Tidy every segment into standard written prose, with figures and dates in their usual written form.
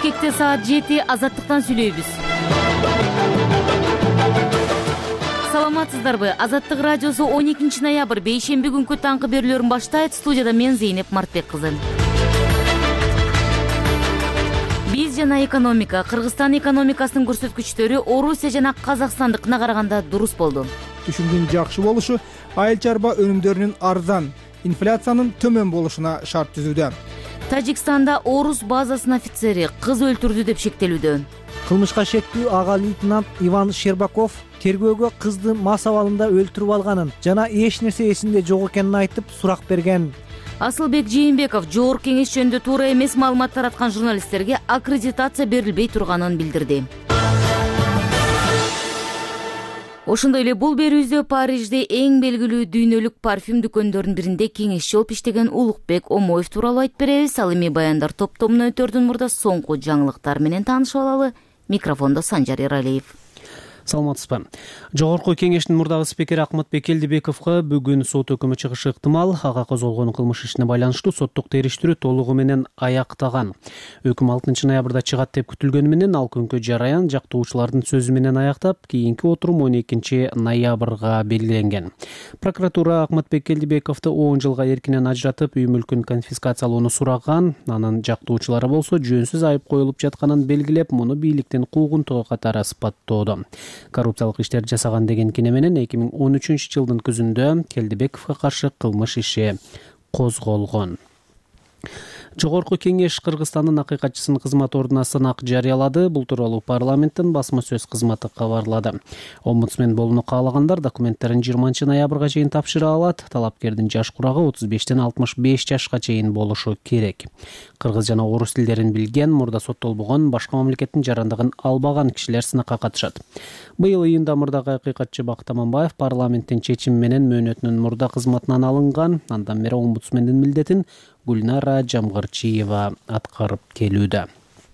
Бишкекте саат 7 азаттыктан сүйлөйбүз. Саламатсыздарбы? Азаттык радиосу 12 ноябрь бейшемби күнкү таңкы берүүлөрүн баштайт. Студияда мен Зейнеп Мартбек кызы. Биз жана экономика. Кыргызстан экономикасынын көрсөткүчтөрү Орусия жана Казакстандыкына караганда дурус болду. Түшүмдүн жакшы болушу айыл чарба өнүмдөрүнүн арзан, инфляциянын төмөн болушуна шарт түзүүдө. Тажикстанда орус базасынын офицери кыз өлтүрдү деп шектелүүдө. Кылмышка шектүү ага лейтенант Иван Щербаков тергөөгө кызды мас абалында өлтүрүп алганын жана эч нерсе эсинде жок экенин айтып сурак берген. Асылбек Жээнбеков жогорку кеңеш жөнүндө туура эмес маалымат тараткан журналисттерге аккредитация берилбей турганын билдирди. Ошондой эле бул берүүбүздө Парижде эң белгилүү дүйнөлүк парфюм дүкөндөрүнүн биринде кеңешчи болуп иштеген Улукбек Омоев тууралуу айтып беребиз. Ал эми баяндар топтомуна өтөрдөн мурда соңку жаңылыктар менен таанышып алалы. Микрофондо Санжар Эралиев. Саламатсызбы. Жогорку кеңештин мурдагы спикери Акматбек Келдибековго бүгүн сот өкүмү чыгышы ыктымал. Ага козголгон кылмыш ишине байланыштуу соттук териштирүү толугу менен аяктаган. Өкүм 6 ноябрда чыгат деп күтүлгөнү менен ал күnkү жараян жактоочулардын сөзү менен аяктап, кийинки отурум 12 ноябрга белгиленген. Прокуратура Акматбек Келдибековду 10 жылга эркинен ажыратып, үй мүлкүн конфискациялоону сураган. Анын жактоочулары болсо жөнсүз айып коюлуп жатканын белгилеп, муну бийликтин куугунтугу катары сыпаттоодо. Коррупциялык иштерди жасаган деген кине менен 2013 жылдын күзүндө Келдибековго каршы кылмыш иши козголгон. Жогорку кеңеш Кыргызстандын акыйкатчысынын кызмат ордуна сынак жарыялады. Бул тууралуу парламенттин басма сөз кызматы кабарлады. Омбудсмен болууну каалагандар документтерин 20 ноябрга чейин тапшыра алат. Талапкердин жаш курагы 35-тен 65 жашка чейин болушу керек. Кыргыз жана орус тилдерин билген, мурда соттолбогон, башка мамлекеттин жарандыгын албаган кишилер сынакка катышат. Быйыл июнда мурдагы акыйкатчы Бакыт Аманбаев парламенттин чечими менен мөөнөтүнүн мурда кызматынан алынган. Андан бери омбудсмендин милдетин Гульнара Жамгырчиева аткарып келүүдө.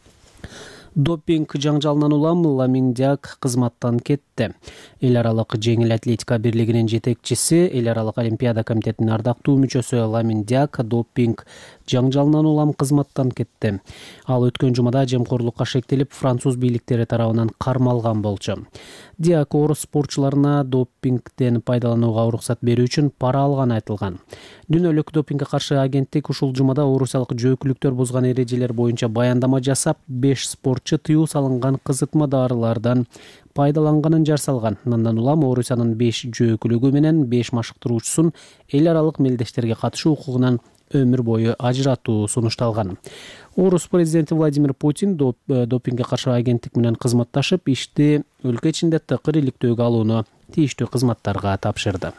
Допинг жаңжалынан улам Ламиндиак кызматтан кетти. Эл аралык жеңил атлетика бирлигинин жетекчиси, эл аралык олимпиада комитетинин ардактуу мүчөсү Ламиндиак допинг жаңжалынан улам кызматтан кетти. Ал өткөн жумада жемкорлукка шектелип, француз бийликтери тарабынан кармалган болчу. Диак орус спортчуларына допингден пайдаланууга уруксат берүү үчүн пара алганы айтылган. Дүйнөлүк допингге каршы агенттик ушул жумада орусиялык жөөкүлүктөр бузган эрежелер боюнча баяндама жасап, 5 спортчу тыюу салынган кызытма дарылардан пайдаланганын жар салган. Андан улам Орусиянын 5 жөөкүлүгү менен 5 машыктыруучусун эл аралык мелдештерге катышуу укугунан өмүр бою ажыратуу сунушталган. Орус президенти Владимир Путин допингге каршы агенттик менен кызматташып, ишти өлкө ичинде тыкыр иликтөөгө алууну тийиштүү кызматтарга тапшырды.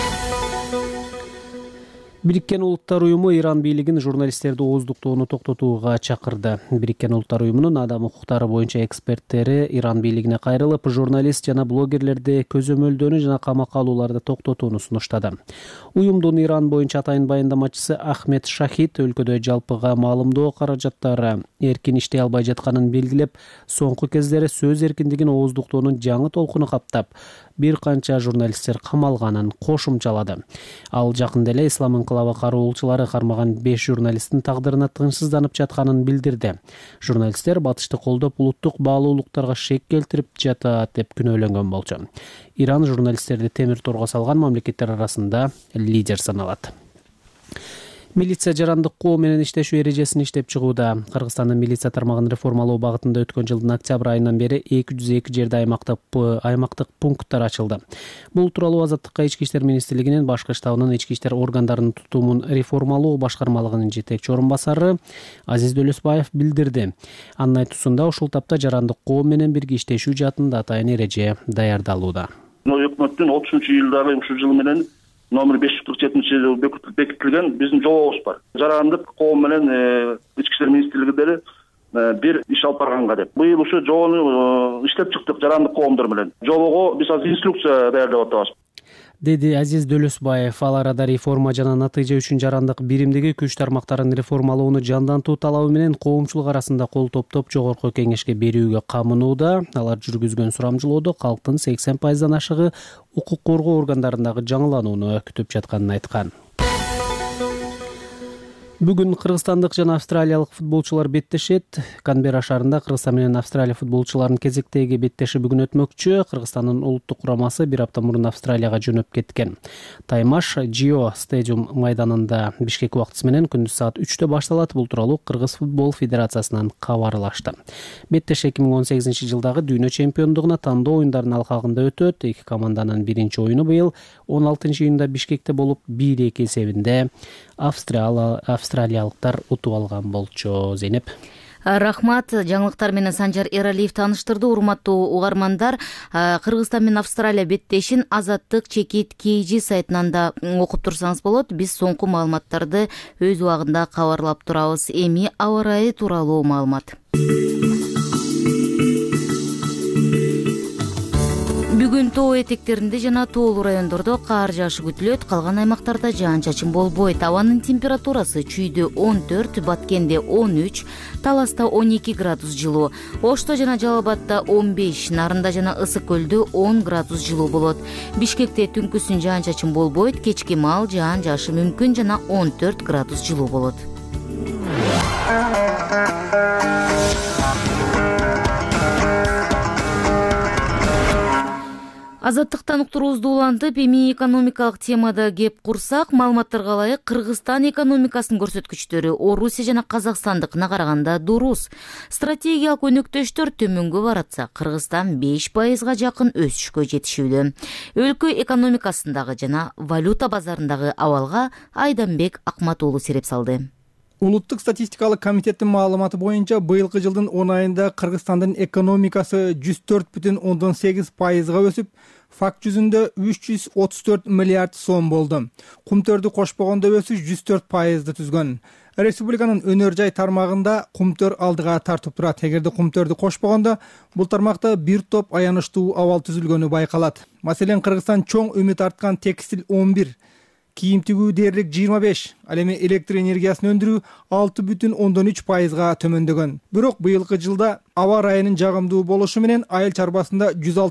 Бириккен Улуттар уюму Иран бийлигин журналисттерди ооздуктоону токтотууга чакырды. Бириккен Улуттар уюмунун адам укуктары боюнча эксперттери Иран бийлигине кайрылып, журналист жана блогерлерди көзөмөлдөөнү жана камакка алууларды токтотууну сунуштады. Уюмдун Иран боюнча атайын баяндамачысы Ахмед Шахид өлкөдө жалпыга маалымдоо каражаттары эркин иштей албай жатканын белгилеп, соңку кездери сөз эркиндигин ооздуктоонун жаңы толкуну каптап, бир канча журналисттер камалганын кошумчалады. Ал жакында эле ислам инкылабы кароолчулары кармаган 5 журналисттин тагдырына тынчсызданып жатканын билдирди. Журналисттер батышты колдоп, улуттук баалуулуктарга шек келтирип жатат деп күнөөлөнгөн болчу. Иран журналисттерди темир торго салган мамлекеттер арасында лидер саналат. Милиция жарандык коо менен иштешүү эрежесин иштеп чыгууда. Кыргызстандын милиция тармагын реформалоо багытында өткөн жылдын октябрь айынан бери 202 жерде аймактык пункттар ачылды. Бул тууралуу Азаттыкка Ички иштер министрлигинин башкы штабынын ички иштер органдарынын тутумун реформалоо башкармалыгынын жетекчи орун басары Азиз Дөлөсбаев билдирди. Анын айтуусунда ушул тапта жарандык коо менен бирге иштешүү жаатында атайын эреже даярдалууда. Өкмөттүн 30-жылдагы ушул жыл менен номер 547 бекитилген биздин жобобуз бар. Жарандык коом менен ички иштер министрлиги бир иш алып барганга деп. Быйыл ушу жобону иштеп чыктык жарандык коомдор менен. Жобого биз азыр инструкция даярдап атабыз. Деди Азиз Дөлөсбаев. Ал арада реформа жана натыйжа үчүн жарандык биримдеги күч тармактарын реформалоону жандантуу талабы менен коомчулук арасында кол топтоп жогорку кеңешке берүүгө камынууда. Алар жүргүзгөн сурамжылоодо калктын 80% ашыгы укук коргоо органдарындагы жаңыланууну күтүп жатканын айткан. Бүгүн кыргызстандык жана австралиялык футболчулар беттешет. Канберра шаарында Кыргызстан менен Австралия футболчуларынын кезектеги беттеши бүгүн өтмөкчү. Кыргызстандын улуттук курамасы бир апта мурун Австралияга жөнөп кеткен. Таймаш Джио стадиум майданында Бишкек убактысы менен күндүз саат 3-тө башталат. Бул тууралуу Кыргыз футбол федерациясынан кабарлашты. Беттеш 2018-жылдагы дүйнө чемпиондугуна тандоо оюндарынын алкагында өтөт. Эки команданын биринчи оюну быйыл 16-июнда Бишкекте болуп 1-2 эсебинде австралиялыктар утуп алган болчу. Зейнеп. Рахмат. Жаңылыктар менен Санжар Эралиев тааныштырды. Урматтуу угармандар, Кыргызстан менен Австралия беттешин Азаттык Чекит KG сайтынан да окуп турсаңыз болот. Биз соңку маалыматтарды өз убагында кабарлап турабыз. Эми аба ырайы тууралуу маалымат. Бүгүн тоо этектеринде жана тоолуу райондордо каар жаашы күтүлөт. Калган аймактарда жаан-чачын болбойт. Абанын температурасы чүйдө 14, Баткенде 13, Таласта 12 градус жылуу, Ошто жана Жалал Абадда 15, Нарында жана Ысык Көлдө 10 градус жылуу болот. Бишкекте түнкүсүн жаан-чачын болбойт, кечки маал жаан жаашы мүмкүн жана 14 градус жылуу болот. Азаттыктан уктуруубузду улантып, эми экономикалык темада кеп курсак, маалыматтарга ылайык Кыргызстан экономикасынын көрсөткүчтөрү Орусия жана Казакстандыкына караганда дурус. Стратегиялык өнөктөштөр төмөнгө баратса, Кыргызстан 5%га жакын өсүшкө жетишүүдө. Өлкө экономикасындагы жана валюта базарындагы абалга Айданбек Акматуулу сереп салды. Улуттук статистикалык комитеттин маалыматы боюнча быйылкы жылдын 10 айында Кыргызстандын экономикасы 104,8%га өсүп, факт жүзүндө 334 миллиард сом болду. Кумтөрдү кошпогондо өсүш 104%ды түзгөн. Республиканын өнөр жай тармагында кумтөр алдыга тартып турат. Эгерде кумтөрдү кошпогондо, бул тармакта бир топ аянычтуу абал түзүлгөнү байкалат. Маселен, Кыргызстан чоң үмүт арткан текстил 11, кийим тигүү дээрлик 25, ал эми электр энергиясын өндүрүү 6,3%га төмөндөгөн. Бирок быйылкы жылда аба ырайынын жагымдуу болушу менен айыл чарбасында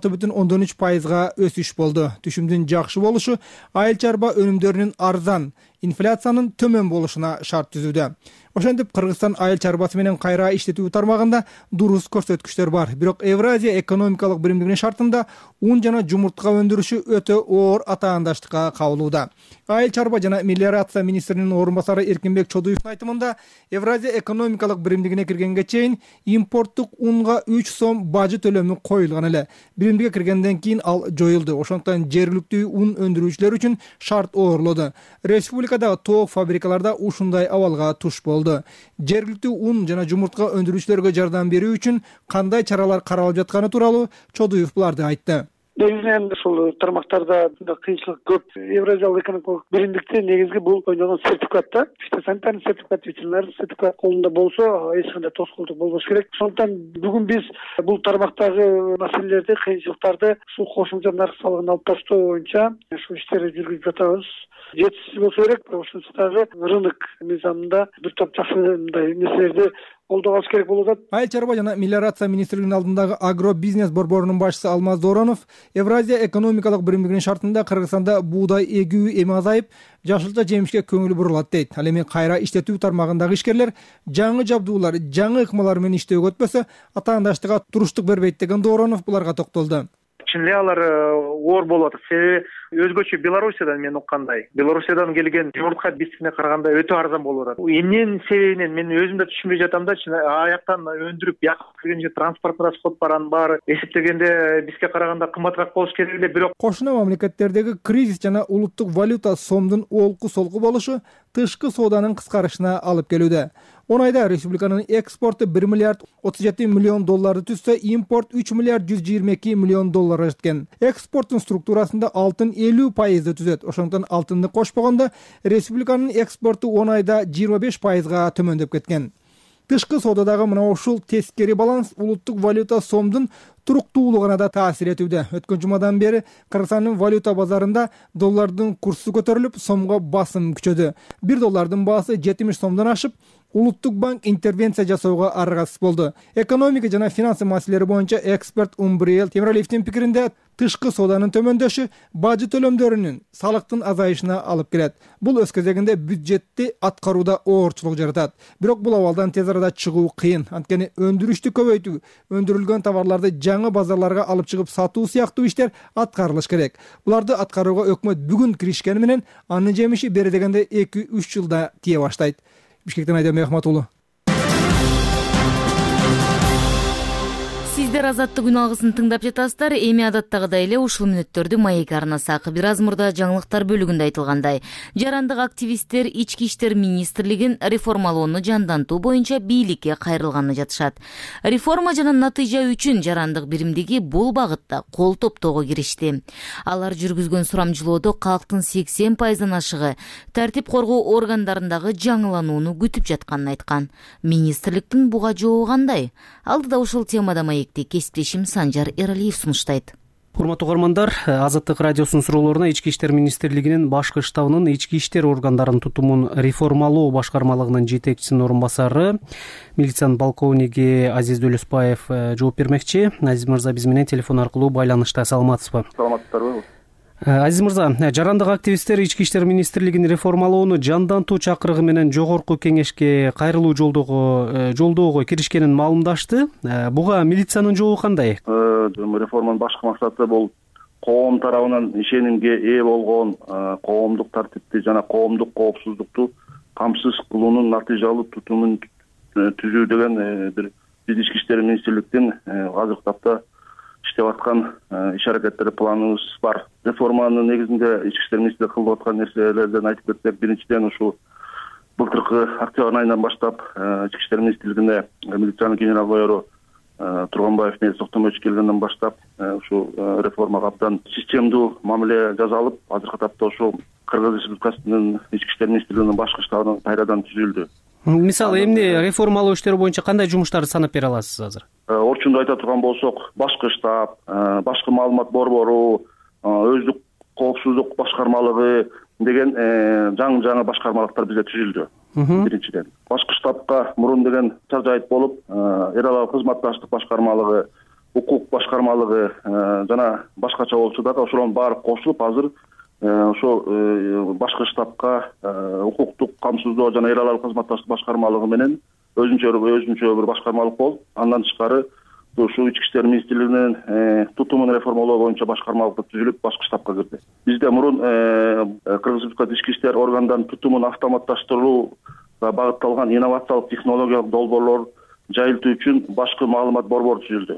106,3%га өсүш болду. Түшүмдүн жакшы болушу айыл чарба өнүмдөрүнүн арзан, инфляциянын төмөн болушуна шарт түзүүдө. Ошентип, Кыргызстан айыл чарбасы менен кайра иштетүү тармагында дурус көрсөткүчтөр бар. Бирок Евразия экономикалык биримдигинин шартында ун жана жумуртка өндүрүшү өтө оор атаандаштыкка кабылууда. Айыл чарба жана мелиорация министринин орун басары Эркинбек Чодуевдун айтымында, Евразия экономикалык биримдигине киргенге чейин импорттук унга 3 сом бажы төлөмү коюлган эле. Биримдиге киргенден кийин ал жоюлду. Ошондуктан жергиликтүү ун өндүрүүчүлөр үчүн шарт оорлоду. Республикадагы тоок фабрикаларда ушундай абалга туш болду. Жергиликтүү ун жана жумуртка өндүрүүчүлөргө жардам берүү үчүн кандай чаралар каралып жатканы тууралуу Чодуев буларды айтты. Негизинен ушул тармактарда кыйынчылык көп. Евразиялык экономикалык биримдикте негизги бул ойногон сертификат да. Фитосанитарный сертификат, ветеринардык сертификат колунда болсо, эч кандай тоскоолдук болбош керек. Ошондуктан бүгүн биз бул тармактагы маселелерди, кыйынчылыктарды ушул кошумча нарк салыгын алып таштоо боюнча ушул иштерди жүргүзүп жатабыз. Жетишсиз болсо керек, ошончо дагы рынок мыйзамында бир топ жакшы мындай нерселерди колдоп алыш керек болуп атат. Айыл чарба жана мелиорация министрлигинин алдындагы агро бизнес борборунун башчысы Алмаз Доронов Евразия экономикалык биримдигинин шартында Кыргызстанда буудай эгүү эми азайып, жашылча жемишке көңүл бурулат дейт. Ал эми кайра иштетүү тармагындагы ишкерлер жаңы жабдуулар, жаңы ыкмалар менен иштөөгө өтпөсө, атаандаштыкка туруштук бербейт деген Доронов буларга токтолду. Чын эле алар оор болуп атат. Себеби өзгөчө Белоруссиядан мен уккандай. Белоруссиядан келген жумуртка бизге караганда өтө арзан болуп атат. Эмненин себебинен мен өзүм да түшүнбөй жатам да. Аяктан өндүрүп, бияка киргенче транспорт расход баранын баары эсептегенде бизге караганда кымбатыраак болуш керек эле. Бирок кошуна мамлекеттердеги кризис жана улуттук валюта сомдун олку-солку болушу тышкы сооданын кыскарышына алып келүүдө. 10 айда республиканын экспорту 1 миллиард 37 миллион долларды түзсө, импорт 3 миллиард 122 миллион долларга жеткен. Экспорттун структурасында алтын 50%ды түзөт. Ошондуктан алтынды кошпогондо республиканын экспорту 10 айда 25%га төмөндөп кеткен. Тышкы соодадагы мына ушул тескери баланс улуттук валюта сомдун туруктуулугуна да таасир этүүдө. Өткөн жумадан бери Кыргызстандын валюта базарында доллардын курсу көтөрүлүп, сомго басым күчөдү. 1 доллардын баасы 70 сомдон ашып, Улуттук банк интервенция жасоого аргасыз болду. Экономика жана финансы маселелери боюнча эксперт Умбриел Темиралиевдин пикиринде тышкы сооданын төмөндөшү бажы төлөмдөрүнүн салыктын азайышына алып келет. Бул өз кезегинде бюджетти аткарууда оорчулук жаратат. Бирок бул абалдан тез арада чыгуу кыйын. Анткени өндүрүштү көбөйтүү, өндүрүлгөн товарларды жаңы базарларга алып чыгып сатуу сыяктуу иштер аткарылыш керек. Буларды аткарууга өкмөт бүгүн киришкени менен анын жемиши бери дегенде 2-3 жылда тие баштайт. Бишкектен Айдам Мехматулу. Сиздер Азаттык күн алгысын тыңдап жатасыздар. Эми адаттагыдай эле ушул мүнөттөрдү Маек арнасы бир аз мурда жаңылыктар бөлүгүндө айтылгандай, жарандык активисттер Ички иштер министрлигин реформалоону жандантуу боюнча бийликке кайрылганын жатышат. Реформа жана натыйжа үчүн жарандык биримдиги бул багытта кол топтоого киришти. Алар жүргүзгөн сурамжылоодо калктын 80% ашыгы тартип коргоо органдарындагы жаңыланууну күтүп жатканын айткан. Министрликтин буга жообу кандай? Алдыда ушул темада кесиптешим Санжар Эралиев сунуштайт. Урматтуу угармандар, Азаттык радиосунун суроолоруна Ички иштер министрлигинин башкы штабынын ички иштер органдарын тутумун реформалоо башкармалыгынын жетекчисинин орун басары, милициянын полковниги Азиз Дөөлөспаев жооп бермекчи. Азиз мырза, биз менен телефон аркылуу байланышта. Саламатсызбы? Саламатсыздарбы? Азиз мырза, жарандык активисттер Ички иштер министрлигин реформалоону жандантуу чакырыгы менен жогорку кеңешке кайрылуу жолдоого киришкенин маалымдашты. Буга милициянын жообу кандай? Реформанын башкы максаты бул коом тарабынан ишенимге ээ болгон коомдук тартипти жана коомдук коопсуздукту камсыз кылуунун натыйжалуу тутумун түзүү деген бир биз Ички иштер министрликтин азыркы тапта иштеп аткан иш аракеттер планыбыз бар. Реформанын негизинде Ички иштер министрлиги кылып аткан нерселерден айтып кетсек, биринчиден ушу былтыркы октябрь айынан баштап Ички иштер министрлигине милициянын генерал-майору Турганбаев Мелис Токтомович келгенден баштап ушу реформага абдан системдүү мамиле жасалып, азыркы тапта ушу Кыргыз Республикасынын Ички иштер министрлигинин башкы штабынан кайрадан түзүлдү. Мисалы, эмне реформалоо иштери боюнча кандай жумуштарды санап бере аласыз азыр? Орчундо айта турган болсок, башкы штаб, башкы маалымат борбору, өздүк коопсуздук башкармалыгы деген жаңы башкармалыктар бизде түзүлдү. Биринчиден, башкы штабка мурун деген жайыт болуп, эр алал кызматташтык башкармалыгы, укук башкармалыгы жана башкача болчу дагы ошолордун баары кошулуп, азыр ошо башкы штабка укуктук камсыздоо жана эр алал кызматташтык башкармалыгы менен өзүнчө бир башкармалык болуп, андан тышкары ушу Ички иштер министрлигинин тутумун реформалоо боюнча башкармалык түзүлүп, башкы штабка кирди. Бизде мурун Кыргыз Республикасы ички иштер органдарынын тутумун автоматташтырууга багытталган инновациялык технологиялык долбоорлор жайылтуу үчүн башкы маалымат борбору түзүлдү.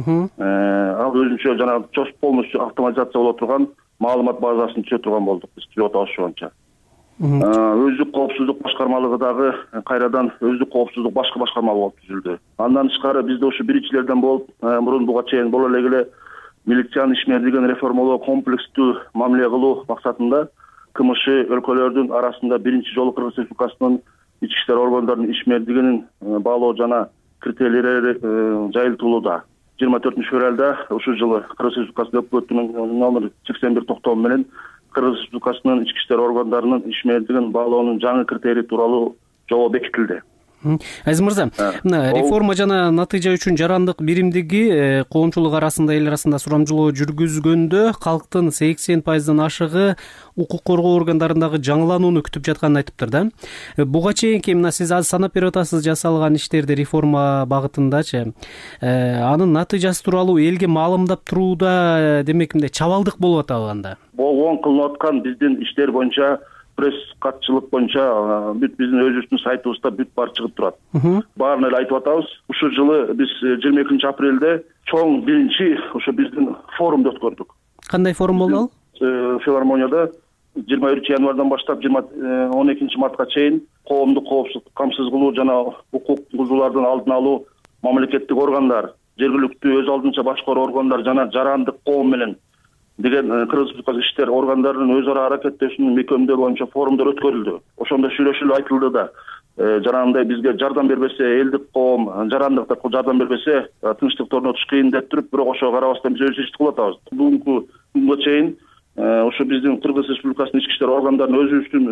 Ал өзүнчө жана полностью автоматизация боло турган маалымат базасын түзө турган болдук биз, түзүп атабыз ошончо. Өздүк коопсуздук башкармалыгы дагы кайрадан өздүк коопсуздук башкы башкармалык болуп түзүлдү. Андан тышкары бизде ушу биринчилерден болуп, мурун буга чейин боло эле милициянын ишмердигин реформалоо, комплекстүү мамиле кылуу максатында КМШ өлкөлөрдүн арасында биринчи жолу Кыргыз Республикасынын ички иштер органдарынын ишмердигинин баалоо жана критерийлери жайылтылууда. 24 февралда ушул жылы Кыргыз Республикасынын өкмөтүнүн номер 81 токтому менен Кыргыз Республикасынын ички иштер органдарынын ишмердигин баалоонун жаңы критерий тууралуу жобо бекитилди. Азиз мырза, реформа жана натыйжа үчүн жарандык биримдиги коомчулук арасында, эл арасында сурамжылоо жүргүзгөндө калктын 80% ашыгы укук коргоо органдарындагы жаңыланууну күтүп жатканын айтыптыр да. Буга чейинки мына сиз азыр санап берип атасыз жасалган иштерди реформа багытындачы. Анын натыйжасы тууралуу элге маалымдап турууда демек мындай чабалдык болуп атабы анда? Болгон кылынып аткан биздин иштер боюнча пресс катчылык боюнча бүт биздин өзүбүздүн сайтыбызда бүт бар чыгып турат. Баарын эле айтып атабыз. Ушул жылы биз 22 апрелде чоң биринчи ошо биздин форумду өткөрдүк. Кандай форум болду ал? Филармонияда 23 январдан баштап 12 мартка чейин коомдук коопсуздук камсыз кылуу жана укук бузуулардын алдын алуу мамлекеттик органдар, жергиликтүү өз алдынча башкаруу органдар жана жарандык коом менен деген Кыргыз Республикасы иштер органдарынын өз ара аракеттешүүнүн мекемдөө боюнча форумдар өткөрүлдү. Ошондо сүйлөшүүлөр айтылды да. Жанагындай бизге жардам бербесе, элдик коом, жарандыктар жардам бербесе, тынчтыкты орнотуш кыйын деп туруп, бирок ошого карабастан биз өз ишти кылып атабыз. Бүгүнкү күнгө чейин ошо биздин Кыргыз Республикасынын ички иштер органдарынын өзүбүздүн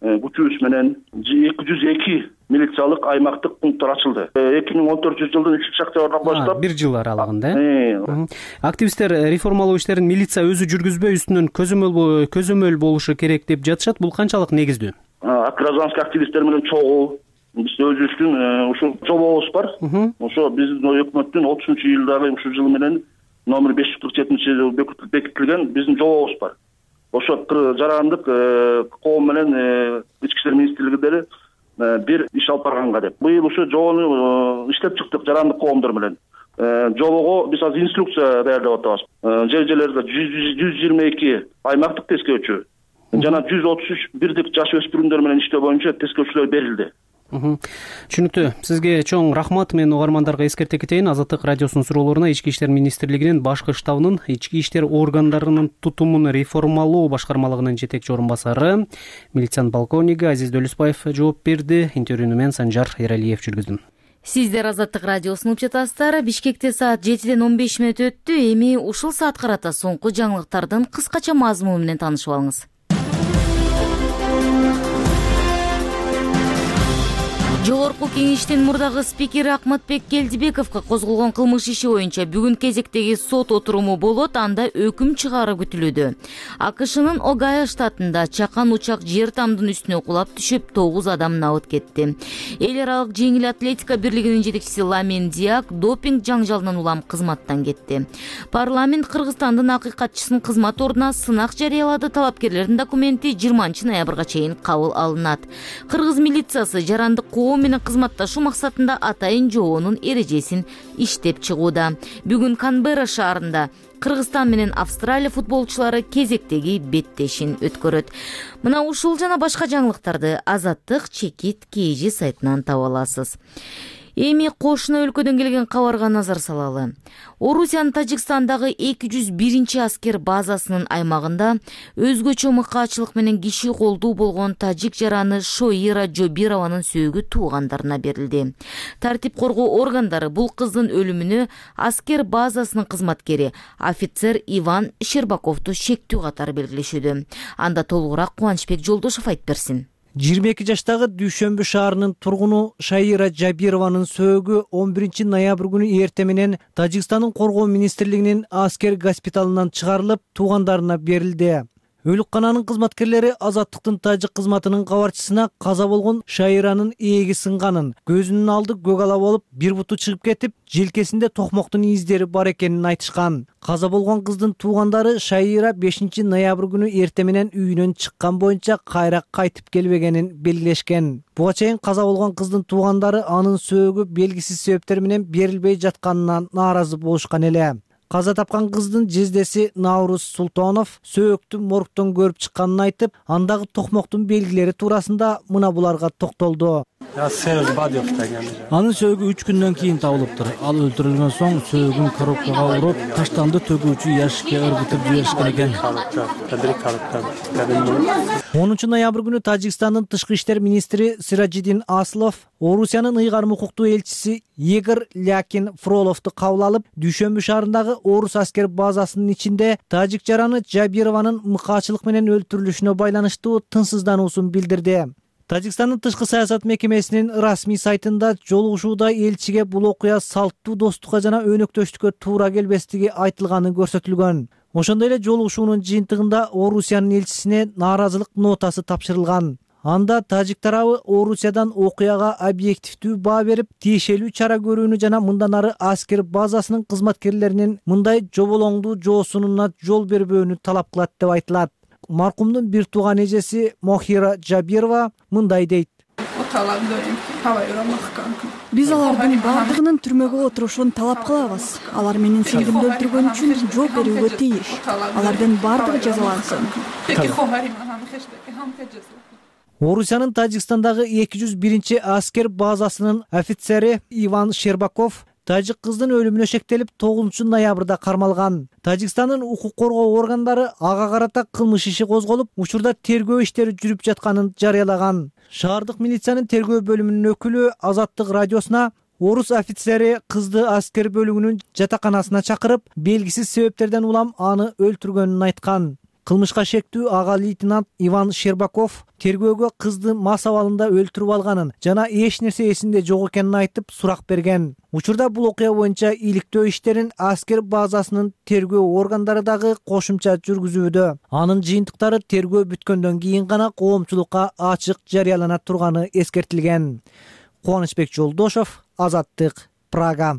күчүбүз менен 202 милициялык аймактык пункттар ачылды. 2014 жылдын 3-октябрдан баштап. Бир жыл аралыгында. Активисттер реформалоо иштерин милиция өзү жүргүзбөй, үстүнөн көзөмөл болушу керек деп жатышат. Бул канчалык негиздүү? Гражданский активисттер менен чогуу биз өзүбүздүн ушул жобобуз бар. Ошо биздин өкмөттүн 30-жылдагы ушул жыл менен номер 547 бекитилген биздин жобобуз бар. Ошо жарандык коом менен ички иштер министрлигидери бир иш алып барганга деп. Быйыл ошо жобону иштеп чыктык жарандык коомдор менен. Жобого биз азыр инструкция даярдап атабыз. Жерлерде 122 аймактык тескөөчү жана 133 бирдик жаш өспүрүмдөр менен иштөө боюнча тескөөчүлөр берилди. Түшүнүктүү. Сизге чоң рахмат. Мен угармандарга эскерте кетейин. Азаттык радиосунун суроолоруна Ички иштер министрлигинин башкы штабынын ички иштер органдарынын тутумун реформалоо башкармалыгынын жетекчи орун басары, милициянын полковниги Азиз Дөлүсбаев жооп берди. Интервьюну мен Санжар Эралиев жүргүздүм. Сиздер Азаттык радиосун угуп жатасыздар. Бишкекте саат 7:15 өттү. Эми ушул саат карата соңку жаңылыктардын кыскача мазмуну менен таанышып алыңыз. Жогорку кеңештин мурдагы спикери Акматбек Келдибековго козголгон кылмыш иши боюнча бүгүн кезектеги сот отуруму болот, анда өкүм чыгаруу күтүлүүдө. АКШнын Огайо штатында чакан учак жер тамдын үстүнө кулап түшүп 9 адам набыт кетти. Эл аралык жеңил атлетика бирлигинин жетекчиси Ламин Диак допинг жаңжалынан улам кызматтан кетти. Парламент Кыргызстандын акыйкатчысын кызмат ордуна сынак жарыялады. Талапкерлердин документи 20 ноябрга чейин кабыл алынат. Кыргыз милициясы жарандык коом менен кызматташуу максатында атайын жоонун эрежесин иштеп чыгууда. Бүгүн Канберра шаарында Кыргызстан менен Австралия футболчулары кезектеги беттешин өткөрөт. Мына ушул жана башка жаңылыктарды Азаттык чекит KG сайтынан таба аласыз. Эми кошуна өлкөдөн келген кабарга назар салалы. Орусиянын Тажикстандагы 201 аскер базасынын аймагында өзгөчө мыкаачылык менен киши колдуу болгон тажик жараны Шоира Жобированын сөөгү туугандарына берилди. Тартип коргоо органдары бул кыздын өлүмүнө аскер базасынын кызматкери офицер Иван Щербаковду шектүү катары белгилешүүдө. Анда толугураак Кубанычбек Жолдошов айтып берсин. 22 жаштагы Дүйшөмбү шаарынын тургуну Шаира Жабированын сөөгү 11 ноябрь күнү эртең менен Тажикстандын коргоо министрлигинин аскер госпиталынан чыгарылып, туугандарына берилди. Өлүккананын кызматкерлери Азаттыктын тажик кызматынын кабарчысына каза болгон Шаиранын ээги сынганын, көзүнүн алды көк ала болуп, бир буту чыгып кетип, желкесинде токмоктун издери бар экенин айтышкан. Каза болгон кыздын туугандары Шаира 5 ноябрь күнү эртең менен үйүнөн чыккан боюнча кайра кайтып келбегенин белгилешкен. Буга чейин каза болгон кыздын туугандары анын сөөгү белгисиз себептер менен берилбей жатканынан нааразы болушкан эле. Каза тапкан кыздын жездеси Наурuz Султонов сөөктү моргтон көрүп чыкканын айтып, андагы токмоктун белгилери туурасында мына буларга токтолду. Анын сөөгү 3 күндөн кийин табылыптыр. Ал өлтүрүлгөн соң сөөгүн коробкага уруп, таштанды төгүүчү яшикке ыргытып жиберишкен экен. 10 ноябрь күнү Тажикстандын тышкы иштер министри Сиражиддин Аслов Орусиянын ыйгарым укуктуу элчиси Егор Лякин Фроловду кабыл алып, Дүйшөмбү шаарындагы орус аскер базасынын ичинде тажик жараны Жабированын мыкаачылык менен өлтүрүлүшүнө байланыштуу тынчсыздануусун билдирди. Тажикстандын тышкы саясат мекемесинин расмий сайтында жолугушууда элчиге бул окуя салттуу достукка жана өнөктөштүккө туура келбестиги айтылганы көрсөтүлгөн. Ошондой эле жолугушуунун жыйынтыгында Орусиянын элчисине нааразылык нотасы тапшырылган. Анда тажик тарабы Орусиядан окуяга объективдүү баа берип, тиешелүү чара көрүүнү жана мындан ары аскер базасынын кызматкерлеринин мындай жоболоңдуу жоосунуна жол бербөөнү талап кылат деп айтылат. Маркумдун бир тууган эжеси Мохира Жабирова мындай дейт. Биз алардын бардыгынын түрмөгө отурушун талап кылабыз. Алар менин сиңдимди өлтүргөн үчүн жооп берүүгө тийиш. Алардын бардыгы жазалансын. Орусиянын Тажикстандагы 201 аскер базасынын офицери Иван Щербаков тажик кыздын өлүмүнө шектелип 9 ноябрда кармалган. Тажикстандын укук коргоо органдары ага карата кылмыш иши козголуп, учурда тергөө иштери жүрүп жатканын жарыялаган. Шаардык милициянын тергөө бөлүмүнүн өкүлү Азаттык радиосуна орус офицери кызды аскер бөлүгүнүн жатаканасына чакырып, белгисиз себептерден улам аны өлтүргөнүн айткан. Кылмышка шектүү ага лейтенант Иван Щербаков тергөөгө кызды мас абалында өлтүрүп алганын жана эч нерсе эсинде жок экенин айтып сурак берген. Учурда бул окуя боюнча иликтөө иштерин аскер базасынын тергөө органдары дагы кошумча жүргүзүүдө. Анын жыйынтыктары тергөө бүткөндөн кийин гана коомчулукка ачык жарыялана турганы эскертилген. Кубанычбек Жолдошов, Азаттык, Прага.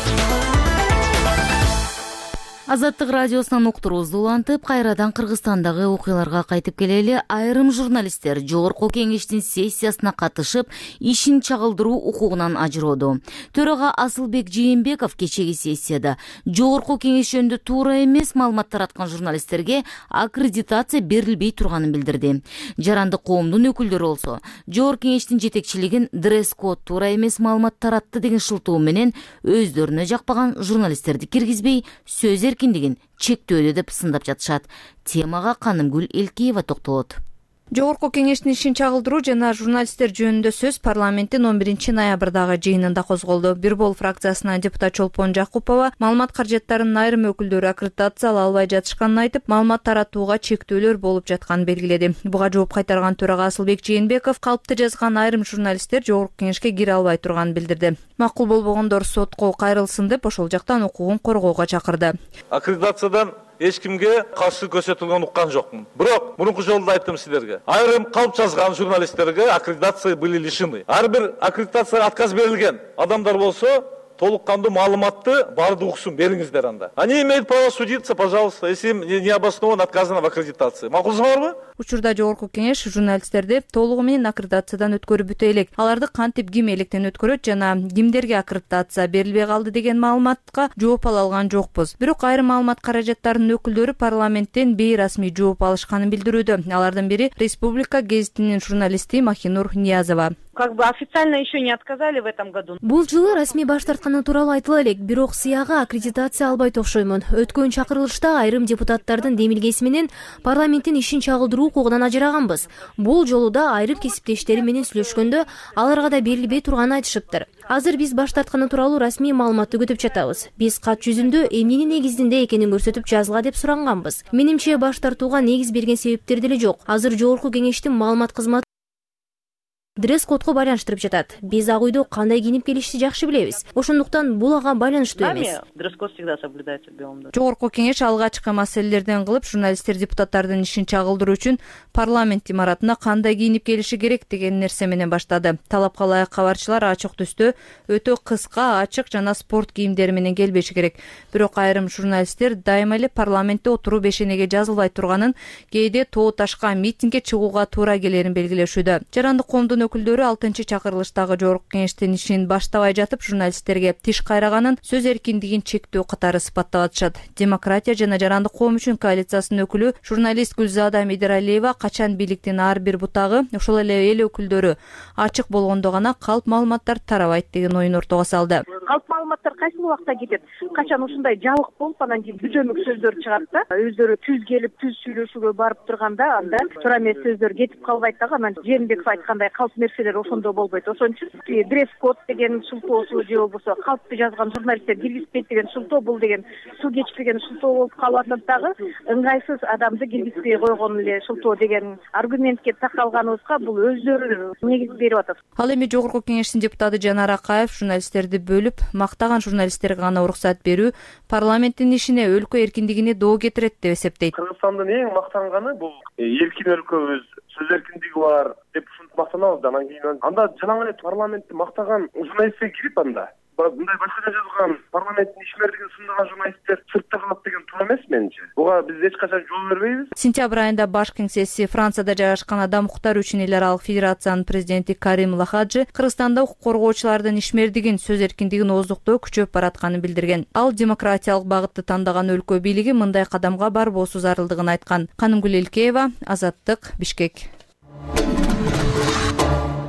Азаттык радиосунан уктуруубузду улантып, кайрадан Кыргызстандагы окуяларга кайтып келели. Айрым журналисттер Жогорку Кеңештин сессиясына катышып, ишин чагылдыруу укугунан ажырооду. Төрага Асылбек Жээнбеков кечеги сессияда Жогорку Кеңеш жөнүндө туура эмес маалымат тараткан журналисттерге аккредитация берилбей турганын билдирди. Жарандык коомдун өкүлдөрү болсо Жогорку Кеңештин жетекчилигин дресс-код туура эмес маалымат таратты деген шылтоо менен өздөрүнө жакпаган журналисттерди киргизбей сөз эркиндигин чектөөдө деп сындап жатышат. Темага Канымгүл Элкеева токтолот. Жогорку Кеңештин ишин чагылдыруу жана журналисттер жөнүндө сөз парламенттин 11-ноябрдагы жыйынында козголду. Бирбол фракциясынан депутат Чолпон Жакупова маалымат каражаттарынын айрым өкүлдөрү аккредитация ала албай жатышканын айтып, маалымат таратууга чектөөлөр болуп жатканын белгиледи. Буга жооп кайтарган төрага Асылбек Жээнбеков калпты жазган айрым журналисттер Жогорку Кеңешке кире албай турганын билдирди. Макул болбогондор сотко кайрылсын деп ошол жактан укугун коргоого чакырды. Аккредитациядан эч кимге каршы көрсөтүлгөн уккан жокмун. Бирок мурунку жолу да айттым силерге. Айрым калп жазган журналисттерге аккредитация были лишены. Ар бир аккредитацияга отказ берилген адамдар болсо, толук кандуу маалыматты барды уксун, бериңиздер анда. Они имеют право судиться, пожалуйста, если им не обосновано отказано в аккредитации. Макулсуңарбы? Учурда Жогорку Кеңеш журналисттерди толугу менен аккредитациядан өткөрүп бүтө элек. Аларды кантип ким электен өткөрөт жана кимдерге аккредитация берилбей калды деген маалыматка жооп ала алган жокпуз. Бирок айрым маалымат каражаттарынын өкүлдөрү парламенттен бейрасмий жооп алышканын билдирүүдө. Алардын бири Республика гезитинин журналисти Махинур Ниязова. Официально еще не отказали в этом году. Бул жылы расмий баш тартканы тууралуу айтыла элек, бирок сыяга аккредитация албайт окшоймун. Өткөн чакырылышта айрым депутаттардын демилгеси менен парламенттин ишин чагылдыруу укугунан ажыраганбыз. Бул жолу да айрым кесиптештери менен сүйлөшкөндө аларга да берилбей турганын айтышыптыр. Азыр биз баш тартканы тууралуу расмий маалыматты күтүп жатабыз. Биз кат жүзүндө эмненин негизинде экенин көрсөтүп жазгыла деп суранганбыз. Менимче баш тартууга негиз берген себептер деле жок. Азыр Жогорку Кеңештин маалымат кызматы дресс-кодго байланыштырып жатат. Биз ак үйдө кандай кийинип келишти жакшы билебиз. Ошондуктан бул ага байланыштуу эмес. Дресс-код всегда соблюдается в Белом доме. Жогорку Кеңеш алгачкы маселелерден кылып, журналисттер депутаттардын ишин чагылдыруу үчүн парламент имаратына кандай кийинип келиши керек деген нерсе менен баштады. Талапка ылайык кабарчылар ачык түстө, өтө кыска, ачык жана спорт кийимдери менен келбеши керек. Бирок айрым журналисттер дайыма эле парламентте отуруу бешенеге жазылбай турганын, кээде тоо ташка митингге чыгууга туура келерин белгилешүүдө. Жарандык коомдун өкүлдөрү 6-чакырылыштагы Жогорку Кеңештин ишин баштабай жатып журналисттерге тиш кайраганын сөз эркиндигин чектөө катары сыпаттап атышат. Демократия жана жарандык коом үчүн коалициясынын өкүлү журналист Гүлзада Медералиева качан бийликтин ар бир бутагы, ошол эле эл өкүлдөрү ачык болгондо гана калп маалыматтар тарабайт деген оюн ортого салды. Калп маалыматтар кайсы убакта кетет? Качан ушундай жабык болуп, анан кийин бүжөмүк сөздөр чыгат да, өздөрү түз келип түз сүйлөшүүгө барып турганда, анда туура эмес сөздөр кетип калбайт дагы. Анан Жээнбеков айткандай калп нерселер ошондо болбойт. Ошон үчүн дресс-код деген шылтоосу же болбосо калпты жазган журналисттер киргизбейт деген шылтоо, бул деген суу кечпеген шылтоо болуп калып атат дагы. Ыңгайсыз адамды киргизбей койгон эле шылтоо деген аргументке такалганыбызга бул өздөрү негиз берип атат. Ал эми Жогорку Кеңештин депутаты Жанар Акаев журналисттерди бөлүп, мактаган журналисттерге гана уруксат берүү парламенттин ишине, өлкө эркиндигине доо кетирет деп эсептейт. Кыргызстандын эң мактанганы бул эркин өлкөбүз, сөз эркиндиги бар деп ушинтип мактанабыз. Анан кийин анда жалаң эле парламентти мактаган журналистер кирип анда мындай башкача жазган парламенттин ишмердигин сындаган журналисттер сыртта калат деген туура эмес менимче. Буга биз эч качан жол бербейбиз. Сентябрь айында баш кеңсеси Францияда жайгашкан Адам укуктары үчүн эл аралык федерациянын президенти Карим Лахаджи Кыргызстанда укук коргоочулардын ишмердигин, сөз эркиндигин ооздуктоо күчөп баратканын билдирген. Ал демократиялык багытты тандаган өлкө бийлиги мындай кадамга барбоосу зарылдыгын айткан. Канымгүл Элкеева, Азаттык, Бишкек.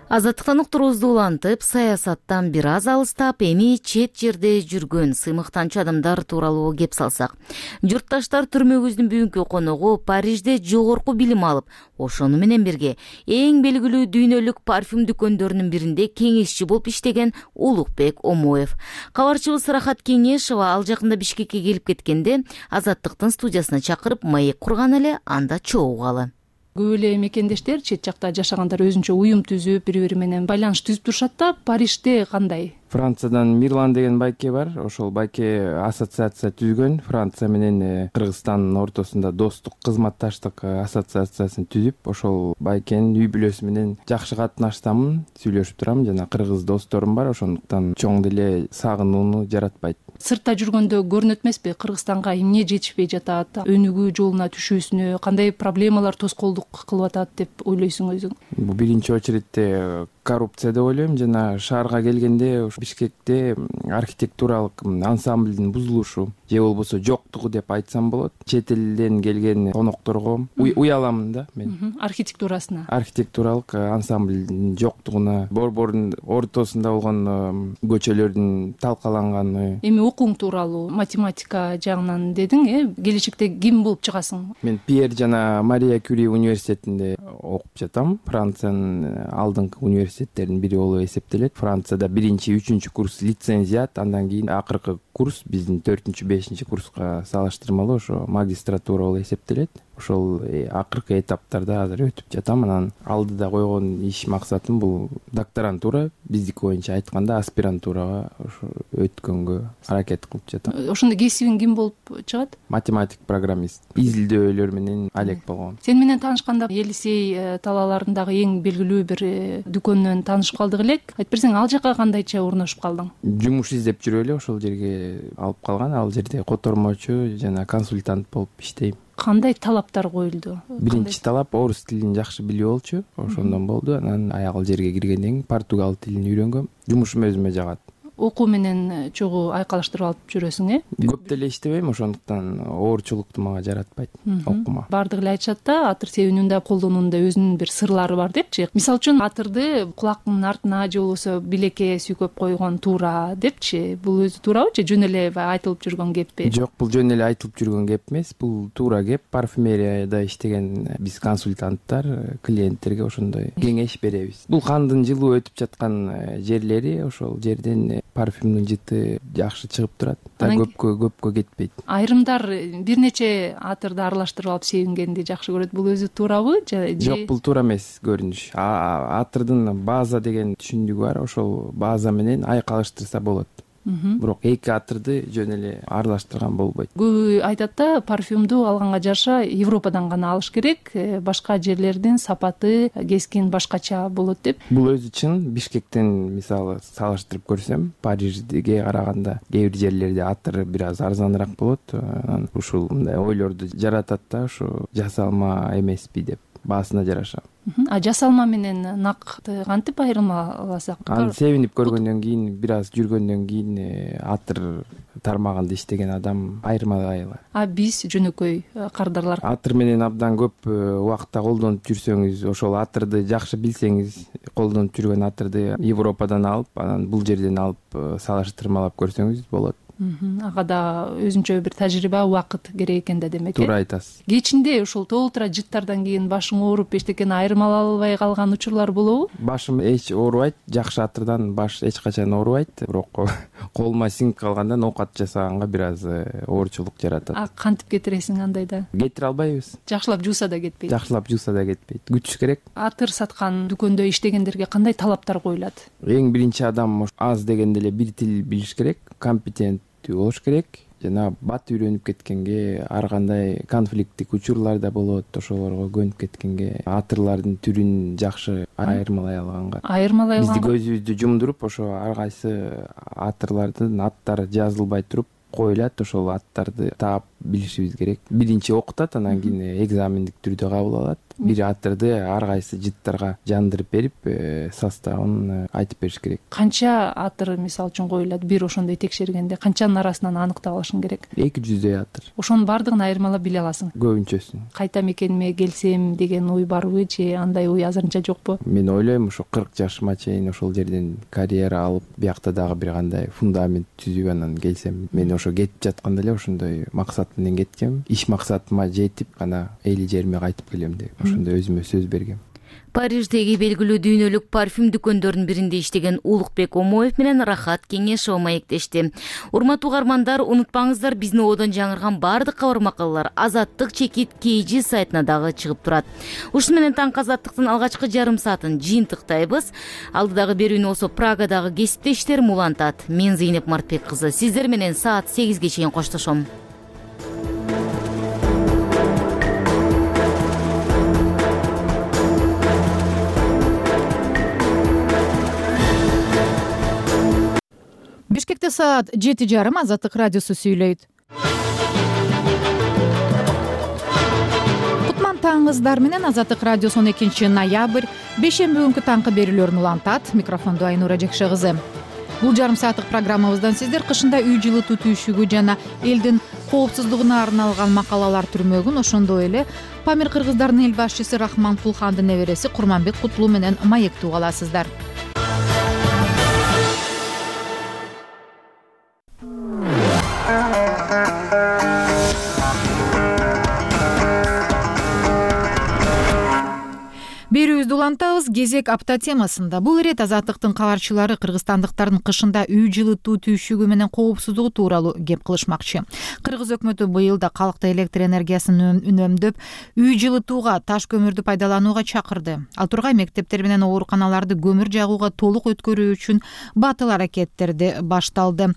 Азаттыктан уктуруубузду улантып, саясаттан бир аз алыстап, эми чет жерде жүргөн сыймыктанчу адамдар тууралуу кеп салсак. Журтташтар түрмөгүбүздүн бүгүнкү коногу Парижде жогорку билим алып, ошону менен бирге эң белгилүү дүйнөлүк парфюм дүкөндөрүнүн биринде кеңешчи болуп иштеген Улукбек Омоев. Кабарчыбыз Рахат Кеңешова ал жакында Бишкекке келип кеткенде Азаттыктын студиясына чакырып маек курган эле, анда чогулгалы. Көп эле мекендештер чет жакта жашагандар өзүнчө уюм түзүп, бири-бири менен байланыш түзүп турушат да. Парижде кандай? Франциядан Мирлан деген байке бар. Ошол байке ассоциация түзгөн. Франция менен Кыргызстандын ортосунда достук, кызматташтык ассоциациясын түзүп, ошол байкенин үй бүлөсү менен жакшы катнаштамын, сүйлөшүп турам. Жана кыргыз досторум бар, ошондуктан чоң деле сагынууну жаратпайт. Сыртта жүргөндө көрүнөт эмеспи? Кыргызстанга эмне жетишпей жатат, өнүгүү жолуна түшүүсүнө кандай проблемалар тоскоолдук кылып атат деп ойлойсуң өзүң? Бул биринчи очередте коррупция деп ойлойм. Жана шаарга келгенде Бишкекте архитектуралык ансамблдин бузулушу же болбосо жоктугу деп айтсам болот. Чет элден келген конокторго уяламын да мен. Архитектуралык ансамблдин жоктугуна, борбордун ортосунда болгон көчөлөрдүн талкаланганы. Эми окууң тууралуу математика жагынан дедиң, келечекте ким болуп чыгасың? Мен Пьер жана Мария Кюри университетинде окуп жатам. Франциянын алдыңкы университеттеринин бири болуп эсептелет. Францияда биринчи, үчүнчү курс лицензиат, андан кийин акыркы курс биздин 4-5 курска салыштырмалуу ошо магистратура болуп эсептелет. Ошол акыркы этаптарда азыр өтүп жатам. Анан алдыда койгон иш максатым бул докторантура, биздики боюнча айтканда аспирантурага ошо өткөнгө аракет кылып жатам. Ошондо кесибиң ким болуп чыгат? Математик, программист. Изилдөөлөр менен алек болгон. Сен менен таанышканда Елисей талааларындагы эң белгилүү бир дүкөндөн таанышып калдык элек. Айтып берсең, ал жака кандайча орношуп калдың? Жумуш издеп жүрүп эле ошол жерге алып калган. Ал жерде котормочу жана консультант болуп иштейм. Кандай талаптар коюлду? Биринчи талап орус тилин жакшы билүү болчу. Ошондон болду. Анан аягыл жерге киргенден кийин португал тилин үйрөнгөм. Жумушум өзүмө жагат. Окуу менен чогуу айкалыштырып алып жүрөсүң, Көп деле иштебейм, ошондуктан оорчулукту мага жаратпайт окума. Бардыгы эле айтышат да, атыр себүүнүндө, колдонуунда өзүнүн бир сырлары бар депчи. Мисалы үчүн атырды кулактын артына же болбосо билекке сүйкөп койгон туура депчи. Бул өзү туурабы же жөн эле айтылып жүргөн кеппи? Жок, бул жөн эле айтылып жүргөн кеп эмес. Бул туура кеп. Парфюмерияда иштеген биз консультанттар клиенттерге ошондой кеңеш беребиз. Бул кандын жылуу өтүп жаткан жерлери, ошол жерден парфюмдун жыты жакшы чыгып турат. Көпкө кетпейт. Айрымдар бир нече атырды аралаштырып алып себингенди жакшы көрөт. Бул өзү туурабы же? Жок, бул туура эмес көрүнүш. Атырдын база деген түшүндүгү бар. Ошол база менен айкалыштырса болот. Бирок эки атырды жөн эле аралаштырган болбойт. Көбү айтат да, парфюмду алганга жараша Европадан гана алыш керек, башка жерлердин сапаты кескин башкача болот деп. Бул өзү чын. Бишкектен мисалы салыштырып көрсөм, Парижге караганда кээ бир жерлерде атыр бир аз арзаныраак болот. Ушул мындай ойлорду жаратат да, ушу жасалма эмеспи деп баасына жараша. Жасалма менен накты кантип айырмаласак? Аны себинип көргөндөн кийин, бир аз жүргөндөн кийин атыр тармагында иштеген адам айырмалай алат. Биз жөнөкөй кардарлар атыр менен абдан көп убакытта колдонуп жүрсөңүз, ошол атырды жакшы билсеңиз, колдонуп жүргөн атырды Европадан алып, анан бул жерден алып салыштырмалап көрсөңүз болот. Ага да өзүнчө бир тажрыйба, убакыт керек экен да демек. Туура айтасыз. Кечинде ошол толтура жыттардан кийин башың ооруп эчтекени айырмалай албай калган учурлар болобу? Башым эч оорубайт, жакшы атырдан баш эч качан оорубайт, бирок колума сиңип калгандан оокат жасаганга бир аз оорчулук жаратат. Кантип кетиресиң андайда? Кетире албайбыз. Жакшылап жууса да кетпейт. Жакшылап жууса да кетпейт. Күтүш керек. Атыр саткан дүкөндө иштегендерге кандай талаптар коюлат? Эң биринчи адам аз дегенде эле бир тил билиш керек, компетент болуш керек. Жана бат үйрөнүп кеткенге, ар кандай конфликттик учурлар да болот, ошолорго көнүп кеткенге, атырлардын түрүн жакшы айырмалай алганга. Бизди көзүбүздү жумдуруп, ошо ар кайсы атырлардын аттары жазылбай туруп коюлат, ошол аттарды таап билишибиз керек. Биринчи окутат, анан кийин экзамендик түрдө кабыл алат. бир атырды ар кайсы жыттарга жандырып берип составын айтып бериш керек. Канча атыр мисалы үчүн коюлат бир ошондой текшергенде канчанын арасынан аныктап алышың керек? 200 атыр. Ошонун баардыгын айырмалап биле аласың? Көбүнчөсүн. Кайта мекениме келсем деген ой барбы же андай ой азырынча жокпу? Мен ойлойм ошо 40 жашыма чейин ошол жерден карьера алып, биякта дагы бир кандай фундамент түзүп анан келсем, мен ошо кетип жатканда эле ошондой максат менен кеткем. Иш максатыма жетип гана эли жериме кайтып келем деп ошондой өзүмө сөз бергем. Париждеги белгилүү дүйнөлүк парфюм дүкөндөрүнүн биринде иштеген Улукбек Омоев менен Рахат Кеңешова маектешти. Урматтуу угармандар, унутпаңыздар, биздин одон жаңырган баардык кабар макалалар Азаттык чекит KG сайтына дагы чыгып турат. Ушуну менен таңкы Азаттыктын алгачкы жарым саатын жыйынтыктайбыз. Алдыдагы берүүнү болсо Прагадагы кесиптештерим улантат. Мен Зейнеп Мартбек кызы сиздер менен саат 8ге чейин коштошом. Бишкекте саат 7:30 Азаттык радиосу сүйлөйт. Кутман таңыңыздар менен Азаттык радиосу 12 ноябрь бейшемби күнкү таңкы берүүлөрүн улантат. Микрофондо Айнура Жекше кызы. Бул жарым сааттык программабыздан сиздер кышында үй жылытуу түйшүгү жана элдин коопсуздугуна арналган макалалар түрмөгүн, ошондой эле Памир кыргыздарынын эл башчысы Рахман Пулхандын небереси Курманбек Кутлуу менен маектүү аласыздар. Берүүбүздү улантабыз кезек апта темасында. Бул ирет Азаттыктын кабарчылары кыргызстандыктардын кышында үй жылытуу түйшүгү менен коопсуздугу тууралуу кеп кылышмакчы. Кыргыз өкмөтү быйыл да калкты электр энергиясын үнөмдөп, үй жылытууга таш көмүрдү пайдаланууга чакырды. Ал тургай мектептер менен ооруканаларды көмүр жагууга толук өткөрүү үчүн батыл аракеттерди баштады.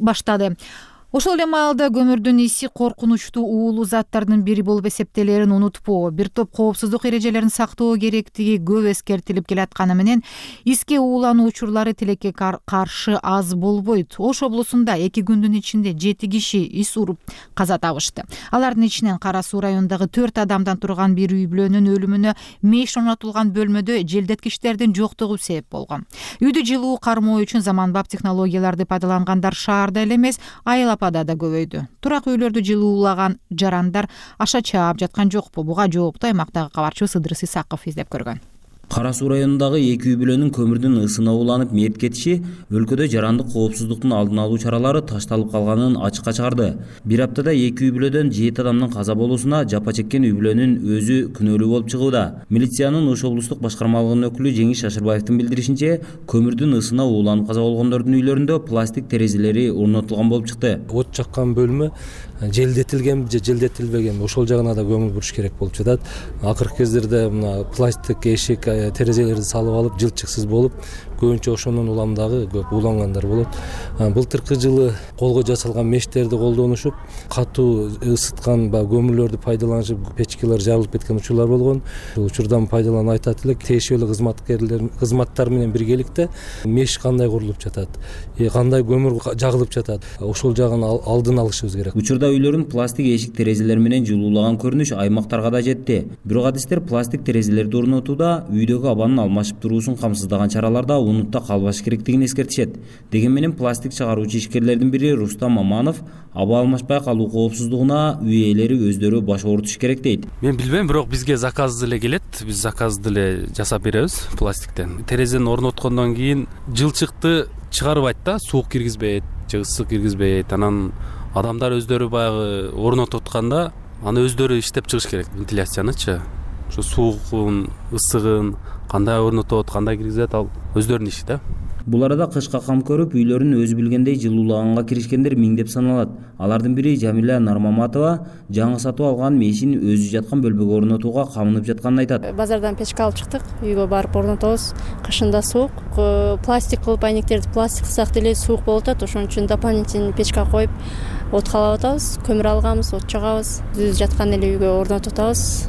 Ошол эле маалда көмүрдүн иси коркунучтуу уулуу заттардын бири болуп эсептелерин унутпоо, бир топ коопсуздук эрежелерин сактоо керектиги көп эскертилип келатканы менен иске уулануу учурлары тилекке каршы аз болбойт. Ош облусунда 2 күндүн ичинде 7 киши ис уруп каза табышты. Алардын ичинен Кара Суу районундагы 4 адамдан турган бир үй бүлөнүн өлүмүнө меш орнотулган бөлмөдө желдеткичтердин жоктугу себеп болгон. Үйдү жылуу кармоо үчүн заманбап технологияларды пайдалангандар шаарда эле эмес, айыл да көбөйдү. Турак үйлөрдү жылуулаган жарандар аша чаап жаткан жокпу? Буга жоопту аймактагы кабарчыбыз Ыдырыс Исаков издеп көргөн. Кара Суу районундагы 2 үй бүлөнүн көмүрдүн ысына уланып мерт кетиши өлкөдө жарандык коопсуздуктун алдын алуу чаралары ташталып калганын ачыкка чыгарды. Бир аптада 2 үй бүлөдөн 7 адамдын каза болуусуна жапа чеккен үй бүлөнүн өзү күнөөлүү болуп чыгууда. Милициянын Ош облустук башкармалыгынын өкүлү Жеңиш Шашырбаевдин билдиришинче, көмүрдүн ысына уланып каза болгондордун үйлөрүндө пластик терезелери орнотулган болуп чыкты. От жаккан бөлмө желдетилген же желдетилбеген, ошол жагына да көңүл буруш керек болуп жатат. Акыркы кездерде мына пластик эшик терезелерди салып алып, жылчыксыз болуп, көбүнчө ошонун уламдагы көп улангандар болот. Былтыркы жылы колго жасалган мештерди колдонушуп, катуу ысыткан көмүрлөрдү пайдаланышып, печкалар жарылып кеткен учурлар болгон. Бул учурдан пайдаланып айтат элек, тиешелүү кызматтар менен биргеликте меш кандай курулуп жатат, кандай көмүр жагылып жатат, ошол жагын алдын алышыбыз керек. Учурда үйлөрүн пластик эшик терезелер менен жылуулаган көрүнүш аймактарга да жетти. Бирок адистер пластик терезелерди орнотууда үйдөгү абанын алмашып туруусун камсыздаган чараларда унутта калбаш керектигин эскертишет. Деген менен пластик чыгаруучу ишкерлердин бири Рустам Маманов аба алмашпай калуу коопсуздугуна үй ээлери өздөрү баш оорутуш керек дейт. Мен билбейм, бирок бизге заказ деле келет. Биз заказды деле жасап беребиз пластиктен. Терезени орноткондон кийин жылчыкты чыгарбайт да, суук киргизбейт, же ысык киргизбейт. Анан адамдар өздөрү баягы орнотуп атканда, аны өздөрү иштеп чыгыш керек, вентиляциянычы. Ошо суугун, ысыгын кандай орнотот, кандай киргизет, ал өздөрүнүн иши да. Бул арада кышка кам көрүп, үйлөрүн өзү билгендей жылуулаганга киришкендер миңдеп саналат. Алардын бири Жамиля Нармаматова жаңы сатып алган мешин өзү жаткан бөлмөгө орнотууга камынып жатканын айтат. Базардан печка алып чыктык, үйгө барып орнотобуз. Кышында суук, пластик кылып айнектерди пластик кылсак деле суук болуп атат. Ошон үчүн дополнительный печка коюп от калап атабыз, көмүр алганбыз, от жагабыз. Өзү жаткан эле үйгө орнотуп атабыз.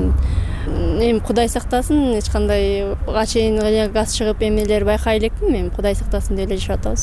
Эми Кудай сактасын, эч кандай чейин газ чыгып эмнелер байкай элекмин, эми Кудай сактасын деп эле жашап атабыз.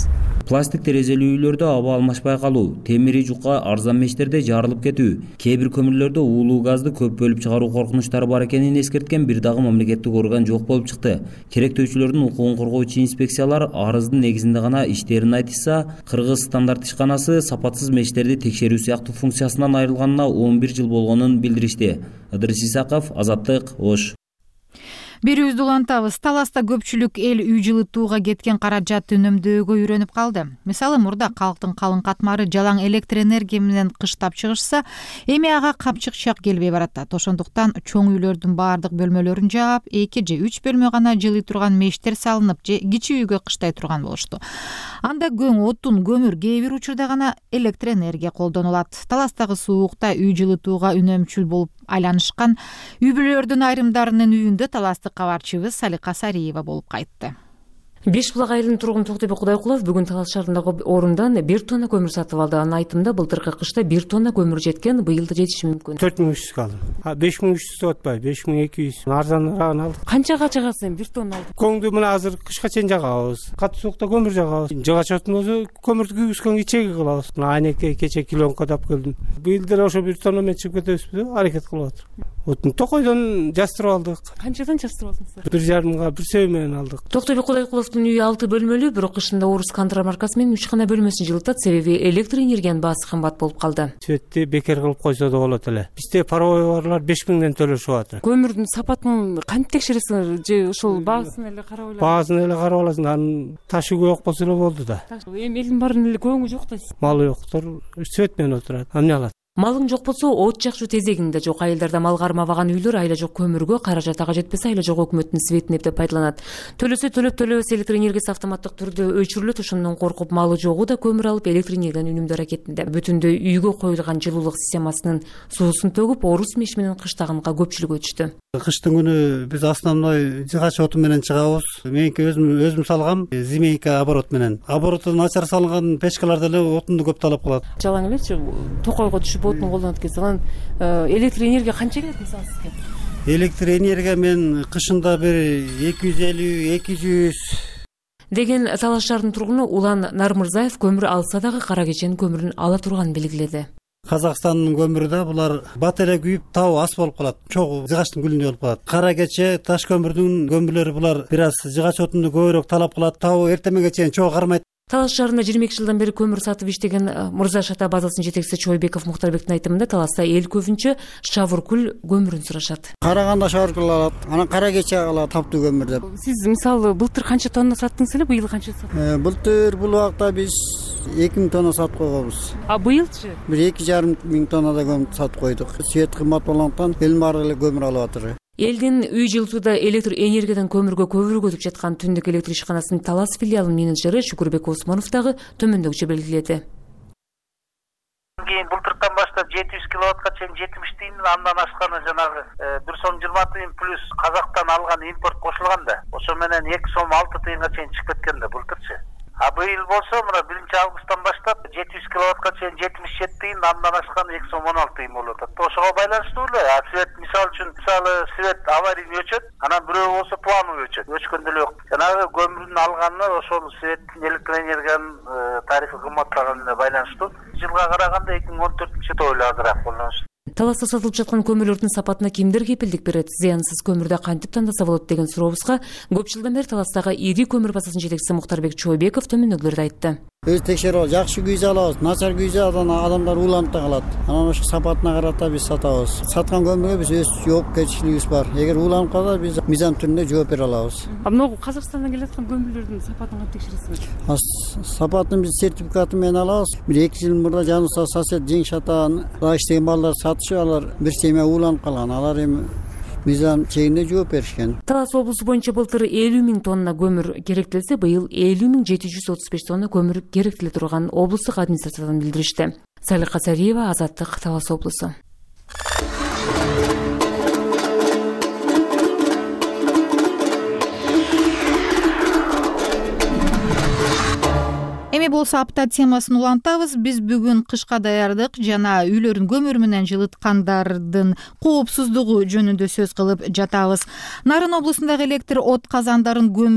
Пластик терезелүү үйлөрдө аба алмашпай калуу, темир жука арзан мештерде жарылып кетүү, кээ бир көмүрлөрдө уулуу газды көп бөлүп чыгаруу коркунучтары бар экенин эскерткен бир дагы мамлекеттик орган жок болуп чыкты. Керектөөчүлөрдүн укугун коргоочу инспекциялар арыздын негизинде гана иштерин айтышса, Кыргыз стандарт ишканасы сапатсыз мештерди текшерүү сыяктуу функциясынан айрылганына 11 жыл болгонун билдиришти. Ыдырыс Исаков, Азаттык, Ош. Берүүбүздү улантабыз. Таласта көпчүлүк эл үй жылытууга кеткен каражатты үнөмдөөгө үйрөнүп калды. Мисалы, мурда калктын калың катмары жалаң электр энергия менен кыштап чыгышса, эми ага капчык чак келбей баратат. Ошондуктан чоң үйлөрдүн баардык бөлмөлөрүн жаап, 2 же 3 бөлмө гана жылый турган мештер салынып, же кичи үйгө кыштай турган болушту. Анда көң, отун, көмүр, кээ бир учурда гана электр энергия колдонулат. Таластагы суукта үй жылытууга үнөмчүл болуп айланышкан үй бүлөлөрдүн айрымдарынын үйүндө таластык кабарчыбыз Салика Сариева болуп кайтты. Беш булак айылынын тургуну Токтойбек Кудайкулов бүгүн Талас шаарындагы орундан 1 тонна көмүр сатып алды. Анын айтымында былтыркы кышта 1 тонна көмүр жеткен, быйыл да жетиши мүмкүн. 4300 алдым. 5300 атпай, 5200. Арзаныраак алдык. Канчага жагасың 1 тонна алдың? Көңдү мына азыр кышка чейин жагабыз. Катуу суукта көмүр жагабыз. Жыгачотун өзү көмүрдү күйгүзгөн ичеги кылабыз. Мына айнекке кече килонко тап келдим. Быйыл деле ошо 1 тонна менен чыгып кетебизби? Аракет кылып атыр. Отун Токойдон жастырып алдык. Канчадан жастырып алдыңыздар? 1,5 мыңга 1 сөө менен алдык. Токтойбек Кудайкуловдун үйү 6 бөлмөлүү, бирок кышында Орус Кантра маркасы менен 3 гана бөлмөсүн жылытат, себеби электр энергиянын баасы кымбат болуп калды. Светти бекер кылып койсо да болот эле. Бизде паровой барлар 5000ден төлөшүп атат. Көмүрдүн сапатын кантип текшересиңер же ошол баасын эле карап эле? Баасын эле карап аласың, анын ташы көп болсо эле болду да. Эми элдин баарынын эле көңү жок да. Малы жоктор свет менен отурат. Эмне алат? Малың жок болсо от жакчу тезегиңде жок. Айылдарда мал кармабаган үйлөр айла жок көмүргө, каражат ага жетпесе айла жок өкмөттүн светин эптеп пайдаланат. Төлөсө төлөбөс электр энергиясы автоматтык түрдө өчүрүлөт. Ошондон коркуп малы жогу да көмүр алып электр энергияны үнөмдөө аракетинде. Бүтүндөй үйгө коюлган жылуулук системасынын суусун төгүп, Орус меш менен кыштагынга көпчүлүк өтүштү. Кыштын күнү биз основной жыгач оту менен чыгабыз. Меники өзүм салгам, зимейка оборот менен. Обороту начар салынган печкалар деле отунду көп талап кылат. Жалаң элечи Токойго түшүп отун колдонот экен. Анан электр энергия канча келет мисалы сизге? Электр энергия мен кышында бир 250-200 деген Талас шаарынын тургуну Улан Нармырзаев көмүр алса дагы кара кеченин көмүрүн ала турганын белгиледи. Казакстандын көмүрүдө булар бат эле күйүп табы ас болуп калат. Чогуу жыгачтын күлүнө болуп калат. Кара кече таш көмүрдүн көмүрлөрү булар бир аз жыгач отунду көбүрөөк талап кылат. Табы эртемеге чейин чогуу кармайт. Талас шаарында 22 жылдан бери көмүр сатып иштеген Мырза Шата базасынын жетекчиси Чойбеков Мухтарбектин айтымында Таласта эл көбүнчө шавыркүл көмүрүн сурашат. Караганда шавыркүл алат, анан кара кече алат таптуу көмүр деп. Сиз мисалы былтыр канча тонна саттыңыз эле, быйыл канча саттыңыз? Былтыр бул убакта биз 2000 тонна сатып койгонбуз. А быйылчы? Бир 2,5 миң тоннада көмүр сатып койдук. Свет кымбат болгондуктан элдин баары эле көмүр алып атыр. Элдин үй жылытууда электр энергиядан көмүргө көбүрөөк өтүп жаткан Түндүк электр ишканасынын Талас филиалынын менеджери Шукурбек Осмонов дагы төмөндөгүчө белгиледи. Былтыртан баштап 700 киловаттка чейин 70 тыйын, андан ашканы жанагы 1 сом 20 тыйын плюс Казактан алган импорт кошулган да. Ошо менен 2 сом 6 тыйынга чейин чыгып кеткен да былтырчы. А быйыл болсо мына 1-августтан баштап 700 киловаттка чейин 77 тыйын, андан ашканы 2 сом 16 тыйын болуп атат. Ошого байланыштуу эле. Свет мисалы үчүн свет аварийный өчөт, анан бирөө болсо плановый өчөт. Өчкөндө эле жанагы көмүрдүн алганы ошол светтин электр энергиянын тарифи кымбаттаганына байланыштуу. Жылга караганда 2014-жылы эле азыраак колдонушту. Таласта сатылып жаткан көмүрлөрдүн сапатына кимдер кепилдик берет? Зыянсыз көмүрдү кантип тандаса болот деген сурообузга көп жылдан бери Таластагы ири көмүр базасынын жетекчиси Мухтарбек Чойбеков төмөндөгүлөрдү айтты. Өз текшерип, жакшы күйзө алабыз, начар күйзө адамдар ууланып да калат. Анан ошо сапатына карата биз сатабыз. Саткан көмүргө биз өз жооп керчилигибиз бар. Эгер ууланып калса биз мыйзам түрүндө жооп бере алабыз. А могу Казакстандан келаткан көмүрлөрдүн сапатын кантип текшересиңер? Сапатын биз сертификаты менен алабыз. Бир 2 жыл мурда жаныбызда сосед Жең Шатаада иштеген балдар сатышып, алар бир семья ууланып калган. Алар эми мыйзам чегинде жооп беришкен. Талас облусу боюнча былтыр 50 миң тонна көмүр керектелсе, быйыл 50 735 тонна көмүр керектеле турган облустук администрациядан билдиришти. Салика Сариева, Азаттык, Талас облусу. Эми болсо апта темасын улантабыз. Биз бүгүн кышка даярдык жана үйлөрүн көмүр менен жылыткандардын коопсуздугу жөнүндө сөз кылып жатабыз. Нарын облусундагы электр от казандарын көмүр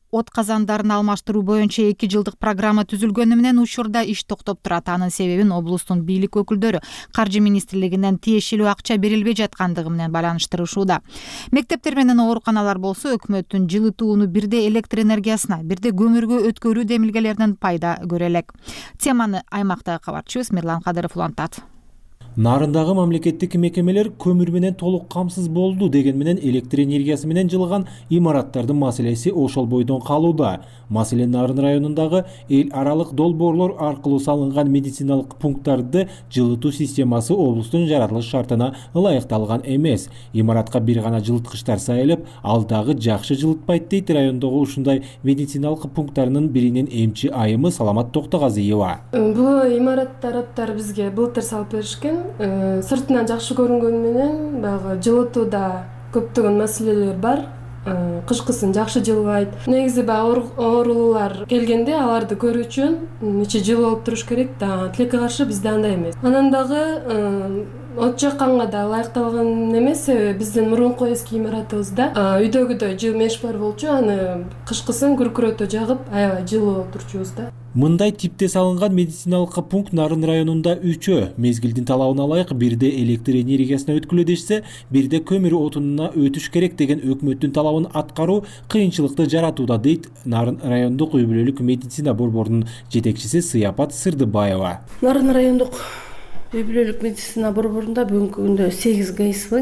от казандарын алмаштыруу боюнча 2 жылдык программа түзүлгөнү менен учурда иш токтоп турат. Анын себебин облустун бийлик өкүлдөрү каржы министрлигинен тиешелүү акча берилбей жаткандыгы менен байланыштырышууда. Мектептер менен ооруканалар болсо өкмөттүн жылытууну бирде электр энергиясына, бирде көмүргө өткөрүү демилгелеринен пайда көрө элек. Теманы аймактагы кабарчыбыз Мирлан Кадыров улантат. Нарындагы мамлекеттик мекемелер көмүр менен толук камсыз болду деген менен электр энергиясы менен жылган имараттардын маселеси ошол бойдон калууда. Маселен, Нарын районундагы эл аралык долбоорлор аркылуу салынган медициналык пункттарды жылытуу системасы облустун жаратылыш шартына ылайыкталган эмес. Имаратка бир гана жылыткычтар сайылып, ал дагы жакшы жылытпайт дейт райондогу ушундай медициналык пункттарынын биринин эмчи айымы Саламат Токтогазиева. Бул имарат тараптары бизге былтыр салып беришкен. Сыртынан жакшы көрүнгөнү менен баягы жылытууда көптөгөн маселелер бар. Кышкысын жакшы жылбайт. Негизи баягы оорулуулар келгенде аларды көрүү үчүн ичи жылуу болуп туруш керек да. Тилекке каршы бизде андай эмес. Анан дагы от жакканга да ылайыкталган эмес. Биздин мурунку эски имаратыбызда үйдөгүдөй жылуу меш бар болчу. Аны кышкысын күркүрөтө жагып аябай жылуу болуп турчубуз да. Мындай типте салынган медициналык пункт Нарын районунда 3 мезгилдин талабына ылайык бирде электр энергиясына өткүлө дешсе, бирде көмүр отунуна өтүш керек деген өкмөттүн талабын аткаруу кыйынчылыкты жаратууда дейт Нарын райондук үй бүлөлүк медицина борборунун жетекчиси Сыяпат Сырдыбаева. Нарын райондук үй бүлөлүк медицина борборунда бүгүнкү күндө 8 ГСВ,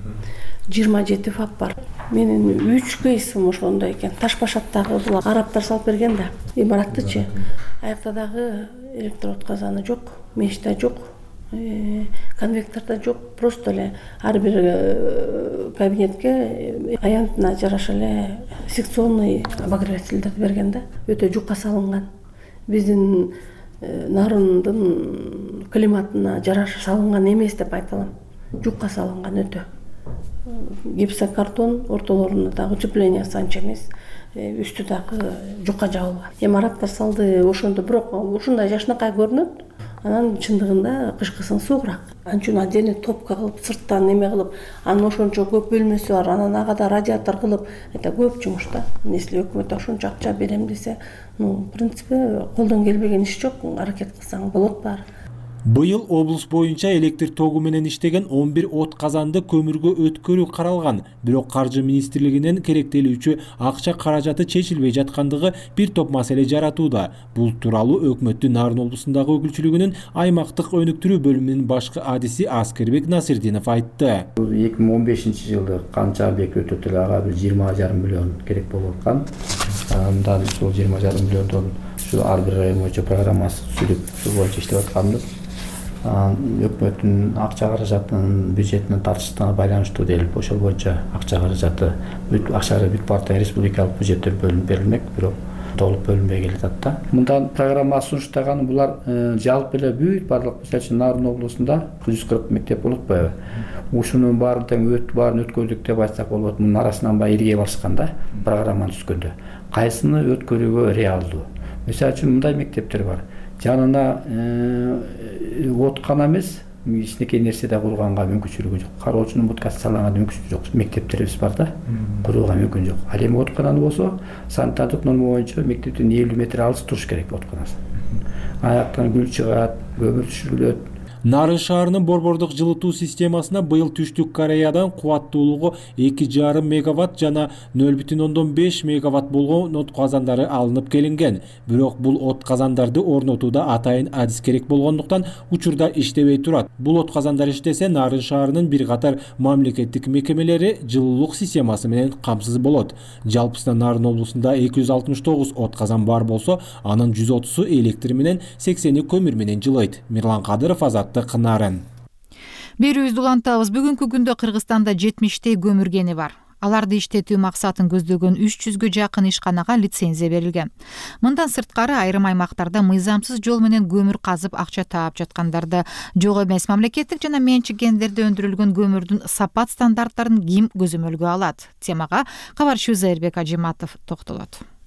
27 ФАП бар. Менин 3 кейсим ошондой экен. Ташбашаттагы булар араптар салып берген да. Имараттычы. Аякта дагы электрод казаны жок, меште жок, конвекторда жок. Просто эле ар бир кабинетке аянтына жараша эле секционный обогревательдерди берген да. Өтө жукка салынган. Биздин Нарындын климатына жараша салынган эмес деп айталам. Жукка салынган өтө. Гипсокартон ортолорунда дагы утепление анча эмес, үстү дагы жукка жабылган. Имараттар салды ошондо, бирок ушундай жашынакай көрүнөт. Анан чындыгында кышкысын суугураак. Анча отдельный топка кылып, сырттан неме кылып, анын ошончо көп бөлмөсү бар, анан агада радиатор кылып, это көп жумуш да. Если өкмөт ошончо акча берем десе, в принципе, колдон келбеген иш жок, аракет кылсаң болот баары. Быйыл облус боюнча электр тогу менен иштеген 11 от казанды көмүргө өткөрүү каралган. Бирок каржы министрлигинен керектелүүчү акча каражаты чечилбей жаткандыгы бир топ маселе жаратууда. Бул тууралуу өкмөттүн Нарын облусундагы өкүлчүлүгүнүн аймактык өнүктүрүү бөлүмүнүн башкы адиси Аскербек Насирдинов айтты. 2015-жылы канча объект өтөт эле, ага бир 20,5 миллион керек болуп аткан. Андан ушул 20,5 миллиондон ушу ар бир район боюнча программасы түзүлүп, ушул боюнча иштеп атканбыз. Өкмөттүн акча каражатынын бюджетинин тартыштыгына байланыштуу делип, ошол боюнча акча каражаты бүт парта республикалык бюджеттен бөлүнүп берилмек, бирок толук бөлүнбөй келатат да. Мындан программа сунуштаган булар жалпы эле бүт барлык, мисалы үчүн Нарын облусунда 140 мектеп болуп атпайбы? Ушунун баарын өткөрдүк деп айтсак болот. Мунун арасынан баягы ирге баскан да, программаны түзгөндө. Кайсыны өткөрүүгө реалдуу? Мисалы үчүн мындай мектептер бар. Жанына откана эмес, кичинекей нерсе да курганга мүмкүнчүлүгү жок. Кароочунун будкасы салганга мүмкүнчүлүгү жок. Мектептерибиз бар да, курууга мүмкүн жок. Ал эми откананы болсо, санитардык норма боюнча мектептен 50 метр алыс туруш керек отканасы. Аяктан күл чыгат, көмүр түшүрүлөт. Нарын шаарынын борбордук жылытуу системасына быйыл Түштүк Кореядан кубаттуулугу 2,5 мегаватт жана 0,5 мегаватт болгон от казандары алынып келинген. Бирок бул от казандарды орнотууда атайын адис керек болгондуктан учурда иштебей турат. Бул от казандар иштесе, Нарын шаарынын бир катар мамлекеттик мекемелери жылуулук системасы менен камсыз болот. Жалпысынан Нарын облусунда 269 от казан бар болсо, анын 130-у электр менен, 80-и көмүр менен жылыйт. Мирлан Кадыров, Азат Нарын. Берүүбүздү улантабыз. Бүгүнкү күндө Кыргызстанда 70 көмүргени бар. Аларды иштетүү максатын көздөгөн 300гө жакын ишканага лицензия берилген. Мындан сырткары айрым аймактарда мыйзамсыз жол менен көмүр казып акча таап жаткандарды жок эмес. Мамлекеттик жана менчиккендерде өндүрүлгөн көмүрдүн сапат стандарттарын ким көзөмөлгө алат? Темага кабарчыбыз Айырбек Ажиматов токтолот.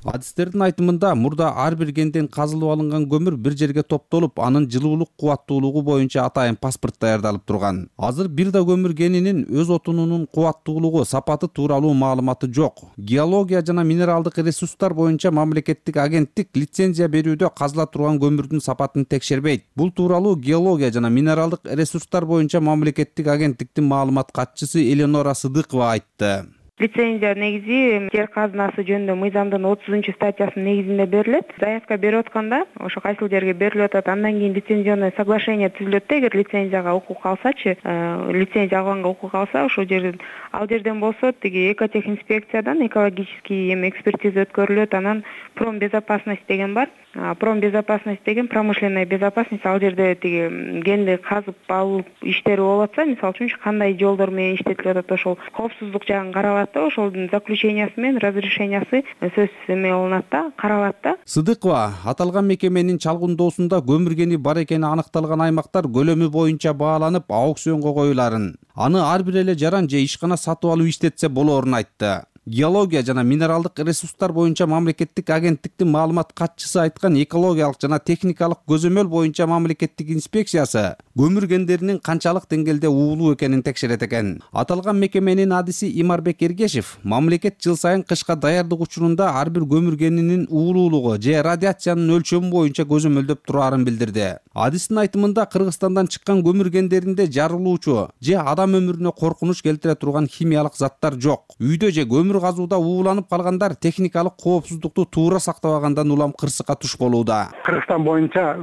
Адистердин айтымында мурда ар бир кенден казылып алынган көмүр бир жерге топтолуп, анын жылуулук кубаттуулугу боюнча атайын паспорт даярдалып турган. Азыр бир да көмүр кенинин өз отунунун кубаттуулугу, сапаты тууралуу маалыматы жок. Геология жана минералдык ресурстар боюнча мамлекеттик агенттик лицензия берүүдө казыла турган көмүрдүн сапатын текшербейт. Бул тууралуу Геология жана минералдык ресурстар боюнча мамлекеттик агенттиктин маалымат катчысы Эленора Сыдыкова айтты. Лицензия негизи жер казынасы жөнүндө мыйзамдын 30-статьясынын негизинде берилет. Заявка берип атканда ошо кайсыл жерге берилип атат, андан кийин лицензионный соглашение түзүлөт да. Эгер лицензияга укук алсачы, лицензия алганга укук алса, ошол жерден ал жерден болсо тиги экотехинспекциядан экологический экспертиза өткөрүлөт. Анан промбезопасность деген бар. Промбезопасность деген промышленная безопасность. Ал жерде тиги кенди казып алып иштери болуп атса, мисалы үчүн кандай жолдор менен иштетилип атат, ошол коопсуздук жагын каралат. Ошолдун заключениясы менен разрешениясы сөзсүз эме болунат да, каралат да. Сыдыкова аталган мекеменин чалгындоосунда көмүр кени бар экени аныкталган аймактар көлөмү боюнча бааланып, аукционго коюларын, аны ар бир эле жаран же ишкана сатып алып иштетсе болоорун айтты. Геология жана минералдык ресурстар боюнча мамлекеттик агенттиктин маалымат катчысы айткан экологиялык жана техникалык көзөмөл боюнча мамлекеттик инспекциясы көмүр кендеринин канчалык деңгээлде уулуу экенин текшерет экен. Аталган мекеменин адиси Имарбек Эргешев мамлекет жыл сайын кышка даярдык учурунда ар бир көмүр кенинин уулуулугу же радиациянын өлчөмү боюнча көзөмөлдөп турарын билдирди. Адистин айтымында Кыргызстандан чыккан көмүр кендеринде жарылуучу же адам өмүрүнө коркунуч келтире турган химиялык заттар жок. Үйдө же көмүр казууда ууланып калгандар техникалык коопсуздукту туура сактабагандан улам кырсыкка туш болууда. Кыргызстан боюнча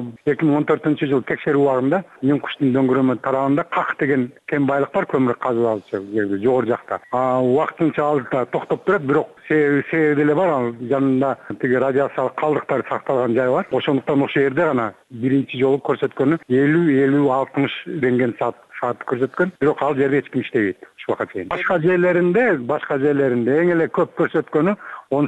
2014-жылы текшерүү убагында Нем куштун дөңгөрөмө тарабында Как деген кен байлык бар, көмүр казып алчу жерде жогору жакта. Убактынча ал токтоп турат, бирок себеби деле бар, ал жанында тиги радиациялык калдыктар сакталган жай бар. Ошондуктан ошол жерде гана биринчи жолу көрсөткөнү 50-60 рентген саат көрсөткөн, бирок ал жерде эч ким иштебейт ушуга чейин. Башка жерлеринде эң эле көп көрсөткөнү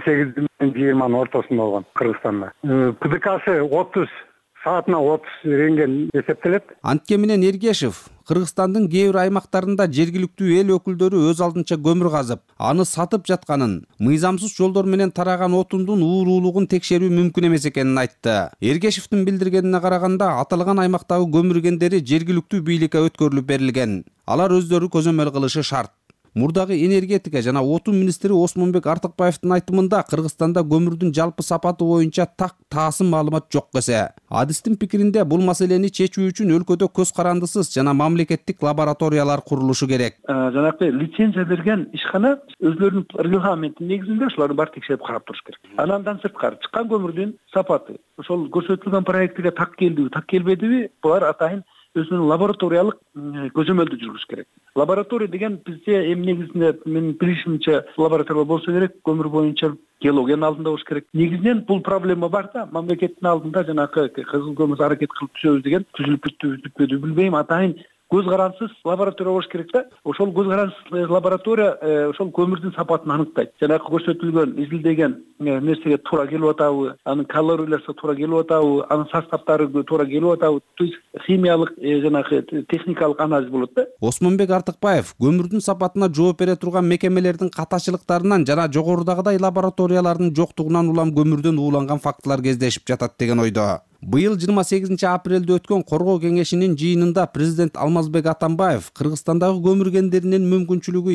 18-20 ортосунда болгон Кыргызстанда. ПДКсы 30 саатына 30 рентген эсептелет. Антке менен Эргешев Кыргызстандын кээ бир аймактарында жергиликтүү эл өкүлдөрү өз алдынча көмүр казып, аны сатып жатканын, мыйзамсыз жолдор менен тараган отундун уулуулугун текшерүү мүмкүн эмес экенин айтты. Эргешевдин билдиргенине караганда, аталган аймактагы көмүр кендери жергиликтүү бийликке өткөрүлүп берилген. Алар өздөрү көзөмөл кылышы шарт. Мурдагы энергетика жана отун министри Осмонбек Артыкбаевдин айтымында Кыргызстанда көмүрдүн жалпы сапаты боюнча таасым маалымат жок эсе. Адистин пикиринде бул маселени чечүү үчүн өлкөдө көз карандысыз жана мамлекеттик лабораториялар курулушу керек. Жанагы лицензия берген ишкана өзлөрүнүн регламентинин негизинде ушуларды баары текшерип карап туруш керек. Андан сырткары чыккан көмүрдүн сапаты, ошол көрсөтүлгөн проектиге так келдиби, так келбедиби, булар атайын өзүнүн лабораториялык көзөмөлдү жүргүзүш керек. Лаборатория деген бизде эми негизинде менин билишимче лаборатория болсо керек, көмүр боюнча геологиянын алдында болуш керек. Негизинен бул проблема бар да, мамлекеттин алдында жанагы кызыл көмүр аракет кылып түзөбүз деген түзүлүп бүттүбү билбейм, атайын көз карансыз лаборатория болуш керек да. Ошол көз карансыз лаборатория ошол көмүрдүн сапатын аныктайт. Жанагы көрсөтүлгөн, изилдеген нерсеге туура келип атабы, анын калориялары туура келип атабы, анын составтары туура келип атабы, то есть химиялык жанагы техникалык анализ болот да. Осмонбек Артыкбаев көмүрдүн сапатына жооп бере турган мекемелердин катачылыктарынан жана жогорудагыдай лабораториялардын жоктугунан улам көмүрдөн ууланган фактылар кездешип жатат деген ойдо. Быйыл 28 апрелде өткөн Коргоо кеңешинин жыйынында президент Алмазбек Атамбаев Кыргызстандагы көмүр кендеринин мүмкүнчүлүгү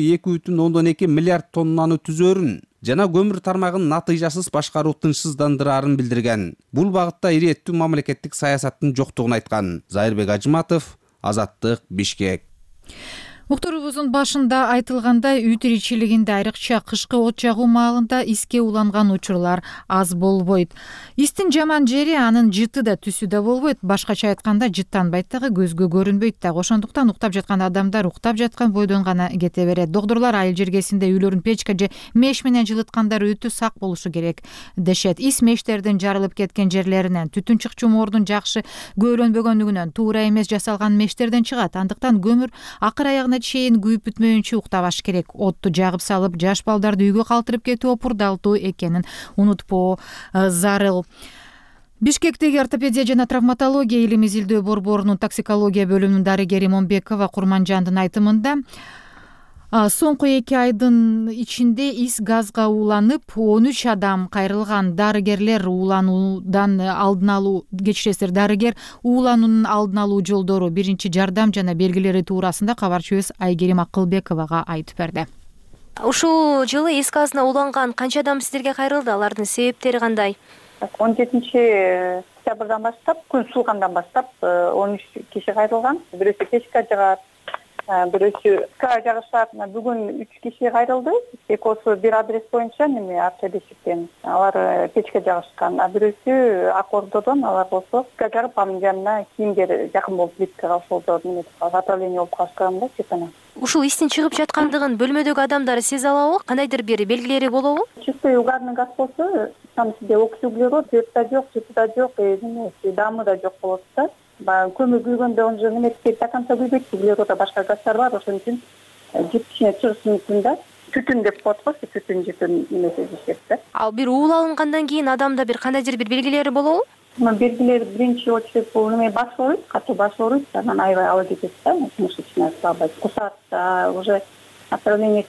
2,2 миллиард тоннаны түзөрүн жана көмүр тармагын натыйжасыз башкаруу тынчсыздандырарын билдирген. Бул багытта ирээттүү мамлекеттик саясаттын жоктугун айткан. Зайырбек Ажыматов, Азаттык, Бишкек. Уктурубуздун башында айтылгандай, үй тиричилигинде айрыкча кышкы от жагуу маалында иске уланган учурлар аз болбойт. Истин жаман жери анын жыты да түсү да болбойт. Башкача айтканда, жыттанбайт дагы, көзгө көрүнбөйт дагы. Ошондуктан уктап жаткан адамдар уктап жаткан бойдон гана кете берет. Доктурлар айыл жергесинде үйлөрүн печка же меш менен жылыткандар өтө сак болушу керек дешет. Ис мештердин жарылып кеткен жерлеринен, түтүн чыкчумордун жакшы көөлөнбөгөндүгүнөн, туура эмес жасалган мештерден чыгат. Андыктан көмүр акыр аягына чейин күйүп бүтмөйүнчө уктабаш керек. Отту жагып салып, жаш балдарды үйгө калтырып кетүү опурдалтуу экенин унутпоо зарыл. Бишкектеги ортопедия жана травматология илим изилдөө борборунун токсикология бөлүмүнүн дарыгери Момбекова Курманжандын айтымында, Соңку 2 айдын ичинде ис газга ууланып 13 адам кайрылган. Дарыгерлер уулануудан алдын алуу дарыгер уулануунун алдын алуу жолдору, биринчи жардам жана белгилери туурасында кабарчыбыз Айгерим Акылбековага айтып берди. Ушул жылы ис газына ууланган канча адам сиздерге кайрылды? Алардын себептери кандай? 17-октябрдан баштап, күн суугандан баштап 13 киши кайрылган. Бирөөсү печка жагат, бирөөсү жагышат. Бүгүн 3 киши кайрылды. Экөөсү бир адрес боюнча Арча бешиктен алар печка жагышкан. Бирөөсү Ак Ордодон, алар болсо жагып анын жанына кийимдер жакын болуп плиткага ошолдо отопление болуп калышкан чекана. Ушул истин чыгып жаткандыгын бөлмөдөгү адамдар сезе алабы? Кандайдыр бир белгилери болобу? Чистой угарный газ болсо, там сизде окись углерод, свет да жок, жыты да жок, дамы да жок болот да. Көмүр күйгөндө он же неметке до конца күйбөйт, углероддо башка газдар бар, ошон үчүн жыт кичине чыгышы мүмкүн да. Түтүн деп коет го, түтүн немесе дешет да. Ал бир уул алынгандан кийин адамда бир кандайдыр бир белгилери болобу? Белгилери биринчи очередь бул баш ооруйт, катуу баш ооруйт, анан аябай ала кетет да, мышечная слабость, кусат, уже отравление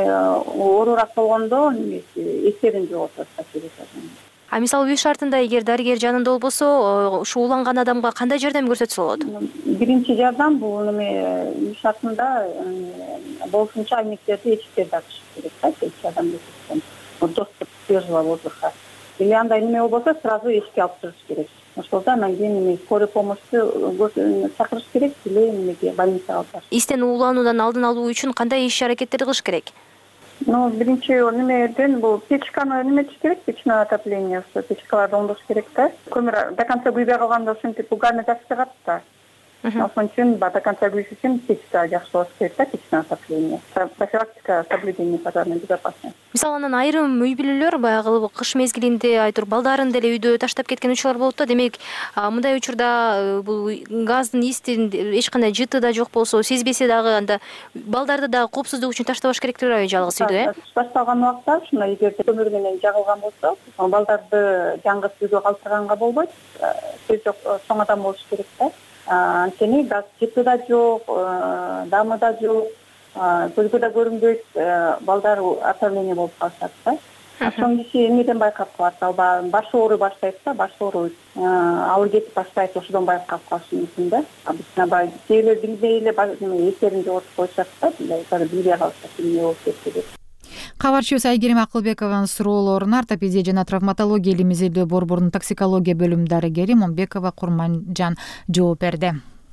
оорураак болгондо эсерин жоготот. Мисалы үй шартында эгер дарыгер жанында болбосо, ушу ууланган адамга кандай жардам көрсөтсө болот? Биринчи жардам бул үй шартында болушунча айнектерди эчиктерди ачыш керек да, эки адам өтүп доступ свежего воздуха. Или андай неме болбосо, сразу эшикке алып чыгыш керек. Ошолда анан кийин скорый помощьту чакырыш керек, или немеге больницага алып барыш. Истен уулануудан алдын алуу үчүн кандай иш-аракеттерди кылыш керек? Биринчи немеден бул печканы неметиш керек, печное отопление, печкаларды оңдош керек да. Көмүр до конца күйбөй калганда ушинтип угарный газ чыгат да. Ошон үчүн до конца күйүш үчүн печка жакшы болуш керек да, печное отопление. Профилактика соблюдения пожарной безопасности. Мисалы анан айрым үй бүлөлөр баягы кыш мезгилинде айтор балдарын деле үйдө таштап кеткен учурлар болот да. Демек, мындай учурда бул газдын истин эч кандай жыты да жок болсо, сезбесе дагы анда балдарды да коопсуздук үчүн таштабаш керек турбайбы жалгыз үйдө, Ташталган убакта ушундай эгерде көмүр менен жагылган болсо, балдарды жаңгыс үйгө калтырганга болбойт. Сөз жок, чоң адам болуш керек да. Анткени газ жыты да жок, дамы да жок, көзгө да көрүнбөйт, балдар отравление болуп калышат да. Ошон киши эмнеден байкап калат? Баш ооруй баштайт да, баш ооруй ауыр кетип баштайт, ошодон байкап калышы мүмкүн да. Обычно кээбилер билбей эле эсерин жоготуп коюшат да, билбей калышат, эмне болуп кетти. Кабарчыбыз Айгерим Акылбекованын суроолоруна ортопедия жана травматология илим изилдөө борборунун токсикология бөлүм дарыгери Момбекова Курманжан жооп берди.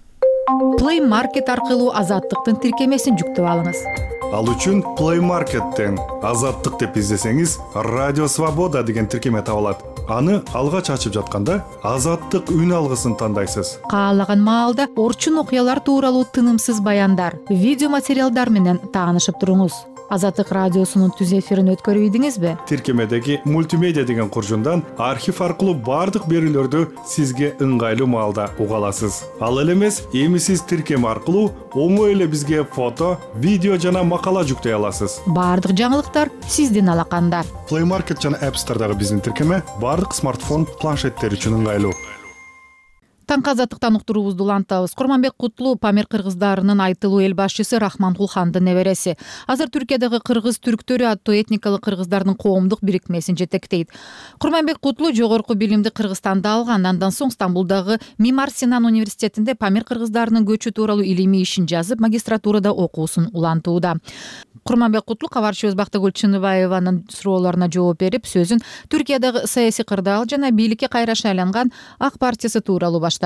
Play Market аркылуу Азаттыктын тиркемесин жүктөп алыңыз. Ал үчүн Play Market'тен Азаттык деп издесеңиз, Радио Свобода деген тиркеме табылат. Аны алгач ачып жатканда Азаттык үн алгысын тандайсыз. Каалаган маалда орчун окуялар тууралуу тынымсыз баяндар, видео материалдар менен таанышып туруңуз. Азаттык радиосунун түз эфирин өткөрүп ийдиңизби? Тиркемедеги мультимедиа деген куржундан архив аркылуу бардык берүүлөрдү сизге ыңгайлуу маалда уга аласыз. Ал эле эмес, эми сиз тиркеме аркылуу оңой эле бизге фото, видео жана макала жүктөй аласыз. Бардык жаңылыктар сиздин алаканда. Play Market жана App Store'дагы биздин тиркеме бардык смартфон, планшеттер үчүн ыңгайлуу. Таңкы Азаттыктан уктуруубузду улантабыз. Курманбек Кутлуу Памир кыргыздарынын айтылуу эл башчысы Рахманкул хандын небереси. Азыр Түркиядагы кыргыз түрктөрү аттуу этникалык кыргыздардын коомдук бириктмесин жетектейт. Курманбек Кутлуу жогорку билимди Кыргызстанда алган, андан соң Стамбулдагы Мимар Синан университетинде Памир кыргыздарынын көчү тууралуу илимий ишин жазып, магистратурада окуусун улантууда. Курманбек Кутлуу кабарчыбыз Бактыгүл Чыныбаеванын суроолоруна жооп берип, сөзүн Түркиядагы саясий кырдаал жана бийликке кайраша айланган Ак партиясы тууралуу баштады.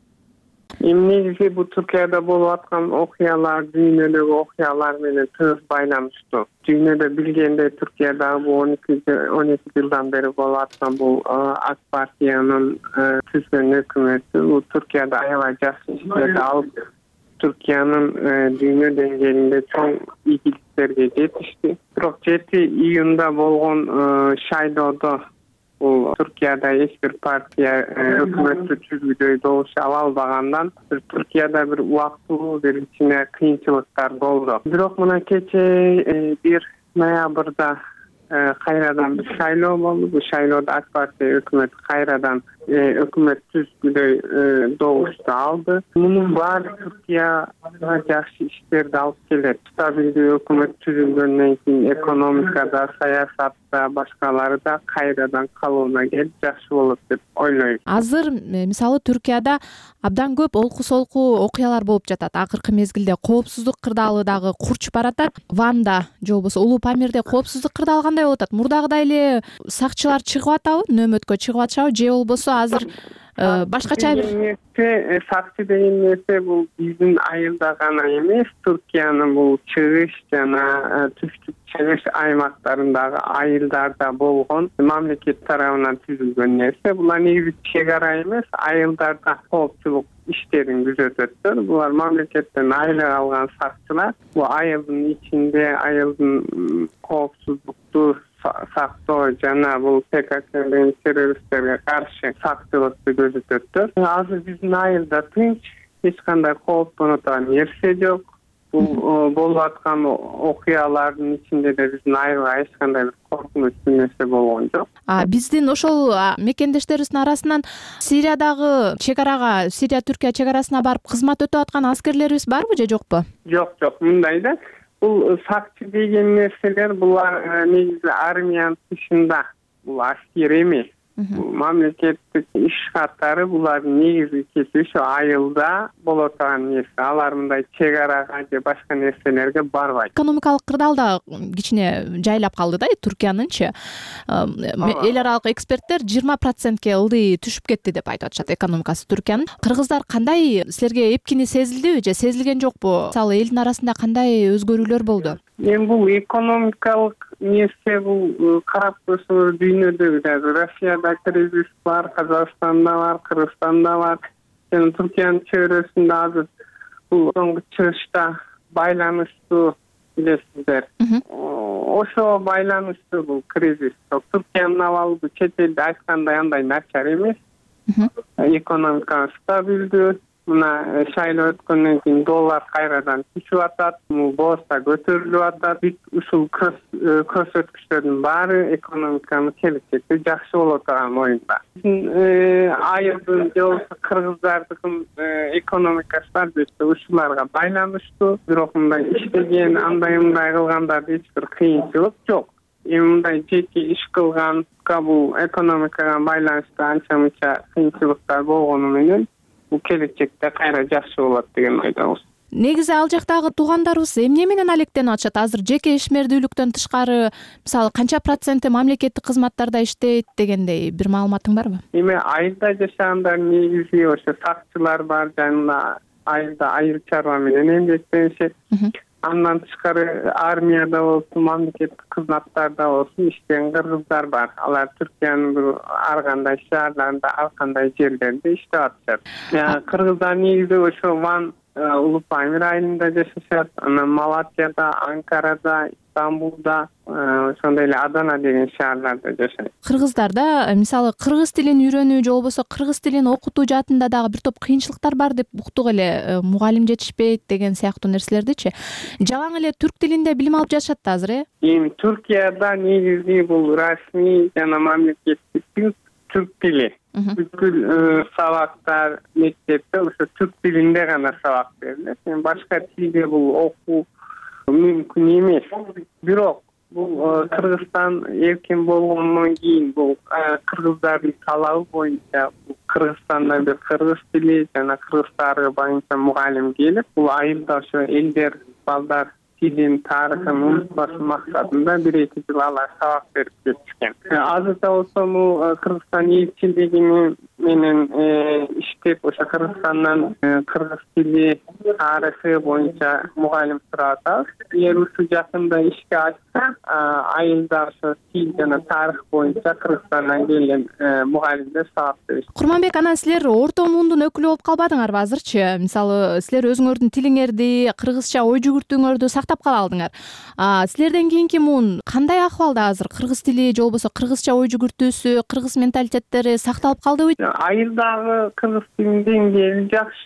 Негизи бул Түркияда болуп аткан окуялар, дүйнөдөгү окуялар менен тығыз байланыштуу. Дүйнөдө билгендей Түркияда бул 12 жылдан бери болуп аткан бул Ак партиянын түзгөн өкмөтү бул Түркияда аябай жакшы иштерди алып, Түркиянын дүйнө деңгээлинде чоң ийгиликтерге жетишти. Бирок 7 июнда болгон шайлоодо бул Түркияда эч бир партия өкмөттү түзүүгө добуш ала албагандан Түркияда бир убактылуу бир кичине кыйынчылыктар болду. Бирок мына кече 1 ноябрда кайрадан бир шайлоо болду. Бул шайлоодо ак партия өкмөт кайрадан өкмөт түзгүдөй добушту алды. Мунун баары Түркияга жакшы иштерди алып келет. Стабилдүү өкмөт түзүлгөндөн кийин экономикада, саясатта, башкалары да кайрадан калыбына келип жакшы болот деп ойлойм. Азыр мисалы Түркияда абдан көп олку солку окуялар болуп жатат. Акыркы мезгилде коопсуздук кырдаалы дагы курчуп баратат. Ванда же болбосо Улуу Памирде коопсуздук кырдаалы кандай болуп атат? Мурдагыдай эле сакчылар чыгып атабы, нөөмөткө чыгып атышабы же болбосо азыр башкача бир сакчы деген нерсе бул биздин айылда гана эмес, Түркиянын бул чыгыш жана түштүк чыгыш аймактарындагы айылдарда болгон мамлекет тарабынан түзүлгөн нерсе. Булар негизи чек ара эмес, айылдарда коопчулук иштерин күзөтөттөр. Булар мамлекеттен айлык алган сакчылар бул айылдын ичинде айылдын коопсуздукту сактоо жана бул ПКК деген террористтерге каршы сактылыкты көзөтөттөр. Азыр биздин айылда тынч, эч кандай кооптонуп турган нерсе жок. Бул болуп аткан окуялардын ичинде да биздин айылга эч кандай бир коркунучтуу нерсе болгон жок. Биздин ошол мекендештерибиздин арасынан Сириядагы чек арага, Сирия-Түркия чек арасына барып кызмат өтүп аткан аскерлерибиз барбы же жокпу? Жок, мындай да. Бул сакчы деген нерселер булар негизи армиянын тышында. Бул аскер эмес. Мамлекеттик иш катары булардын негизги кесиби ошо айылда боло турган нерсе. Алар мындай чек арага же башка нерселерге барбайт. Экономикалык кырдаал да кичине жайлап калды да Түркиянынчы. Эл аралык эксперттер 20%ке ылдый түшүп кетти деп айтып атышат экономикасы Түркиянын. Кыргыздар кандай силерге эпкини сезилдиби же сезилген жокпу? Мисалы элдин арасында кандай өзгөрүүлөр болду? Эми бул экономикалык нерсе бул карап көрсөңөр дүйнөдө Россияда кризис бар, Казакстанда бар, Кыргызстанда бар. Жана Түркиянын чөйрөсүндө азыр бул соңку чыгышта байланыштуу билесиздер. Ошо байланыштуу бул кризис. Түркиянын абалы чет элде айткандай андай начар эмес. Экономика стабилдүү. Мына шайлоо өткөндөн кийин доллар кайрадан түшүп атат, борса көтөрүлүп атат. Ушул көрсөткүчтөрдүн баары экономиканын келечекте жакшы боло турган оюнда. Айылдын же болбосо кыргыздардын экономикасы албетте ушуларга байланыштуу. Бирок мындай иштеген, андай мындай кылгандарды эч бир кыйынчылык жок. Эми мындай жеке иш кылганга бул экономикага байланыштуу анча-мынча кыйынчылыктар болгону менен келечекте кайра жакшы болот деген ойдобуз. Негизи ал жактагы туугандарыбыз эмне менен алектенип атышат? Азыр жеке ишмердүүлүктөн тышкары мисалы канча проценти мамлекеттик кызматтарда иштейт дегендей бир маалыматың барбы? Эми айылда жашагандар негизи ошо сакчылар бар, жана айылда айыл чарба менен эмгектенишет. Андан тышкары армияда болсун, мамлекеттик кызматтарда болсун иштеген кыргыздар бар. Алар Түркиянын ар кандай шаарларында, ар кандай жерлерде иштеп атышат. Кыргыздар негизи ошо Ван, Улуу Памир айылында жашашат. Анан Малатияда, Анкарада, Стамбулда, ошондой эле Адана деген шаарларда жашайт. Кыргыздарда мисалы кыргыз тилин үйрөнүү же болбосо кыргыз тилин окутуу жаатында дагы бир топ кыйынчылыктар бар деп уктук эле. Мугалим жетишпейт деген сыяктуу нерселердичи. Жалаң эле түрк тилинде билим алып жашат да азыр, Эми Түркияда негизи бул расмий жана мамлекеттик тил түрк тили. Бүткүл сабактар мектепте ошо түрк тилинде гана сабак берилет. Башка тилде бул окуу мүмкүн эмес. Бирок бул Кыргызстан эркин болгондон кийин бул кыргыздардын талабы боюнча Кыргызстанда бир кыргыз тили жана кыргыз тарыхы боюнча мугалим келип, бул айылда ошо элдер, балдар тилин, тарыхын унутпасын максатында 1-2 жыл алар сабак берип кетишкен. Азырда болсо бул Кыргызстан элчилиги менен иштеп, ошо Кыргызстандан кыргыз тили, тарыхы боюнча мугалим сурап атабыз. Эгер ушул жакында ишке ачса, айылда ошо тил жана тарых боюнча Кыргызстандан келген мугалимдер сабак беришет. Курманбек, анан силер орто муундун өкүлү болуп калбадыңарбы азырчы? Мисалы, силер өзүңөрдүн тилиңерди, кыргызча ой жүгүртүүңөрдү сактап кала алдыңар. Силерден кийинки муун кандай акыбалда азыр? Кыргыз тили же болбосо кыргызча ой жүгүртүүсү, кыргыз менталитеттери сакталып калдыбы? Айылдагы кыргыз тилинин деңгээли жакшы.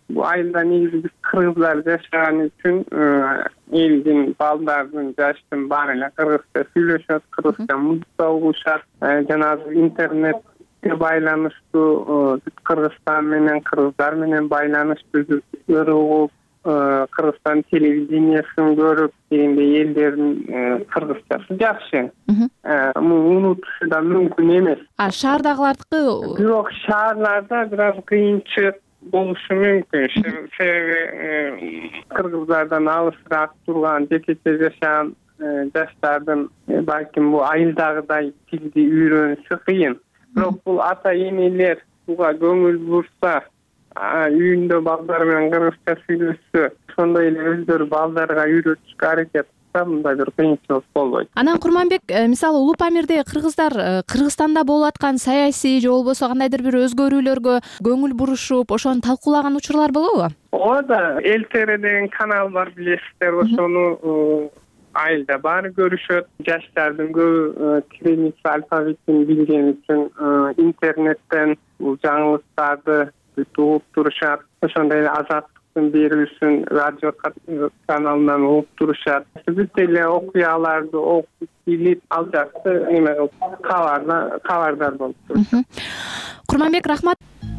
бул айылда негизи биз кыргыздар жашаган үчүн элдин балдардын жаштын баары эле кыргызча сүйлөшөт, кыргызча музыка угушат. Жанагы интернетке байланыштуу Кыргызстан менен кыргыздар менен байланыш түзүп угуп, Кыргызстан телевидениясын көрүп дегендей элдердин кыргызчасы жакшы. Унутушу да мүмкүн эмес. Шаардагылардыкы? Бирок шаарларда бир аз кыйынчылык болушу мүмкүн. Себеби кыргыздардан алысыраак турган, жекече жашаган жаштардын балким бул айылдагыдай тилди үйрөнүшү кыйын. Бирок бул ата энелер буга көңүл бурса, үйүндө балдар менен кыргызча сүйлөшсө, ошондой эле өздөрү балдарга үйрөтүшкө аракет кылса, мындай бир кыйынчылык болбойт. Анан Курманбек, мисалы Улуу Памирде кыргыздар Кыргызстанда болуп аткан саясий же болбосо кандайдыр бир өзгөрүүлөргө көңүл бурушуп, ошону талкуулаган учурлар болобу? Ооба да, ЛТР деген канал бар, билесиздер, ошону айылда баары көрүшөт. Жаштардын көбү кириллица алфавитин билген үчүн интернеттен бул жаңылыктарды угуп турушат. Ошондой эле Азаттыктын берүүсүн радио каналынан угуп турушат. Бүт эле окуяларды окуп билип, ал жакты кабардар болуп турушат. Курманбек, рахмат.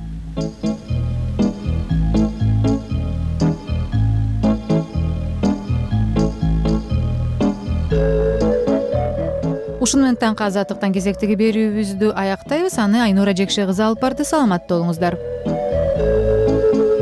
Ушуну менен таңкы Азаттыктан кезектеги берүүбүздү аяктайбыз. Аны Айнура Жекше кызы алып барды. Саламатта болуңуздар.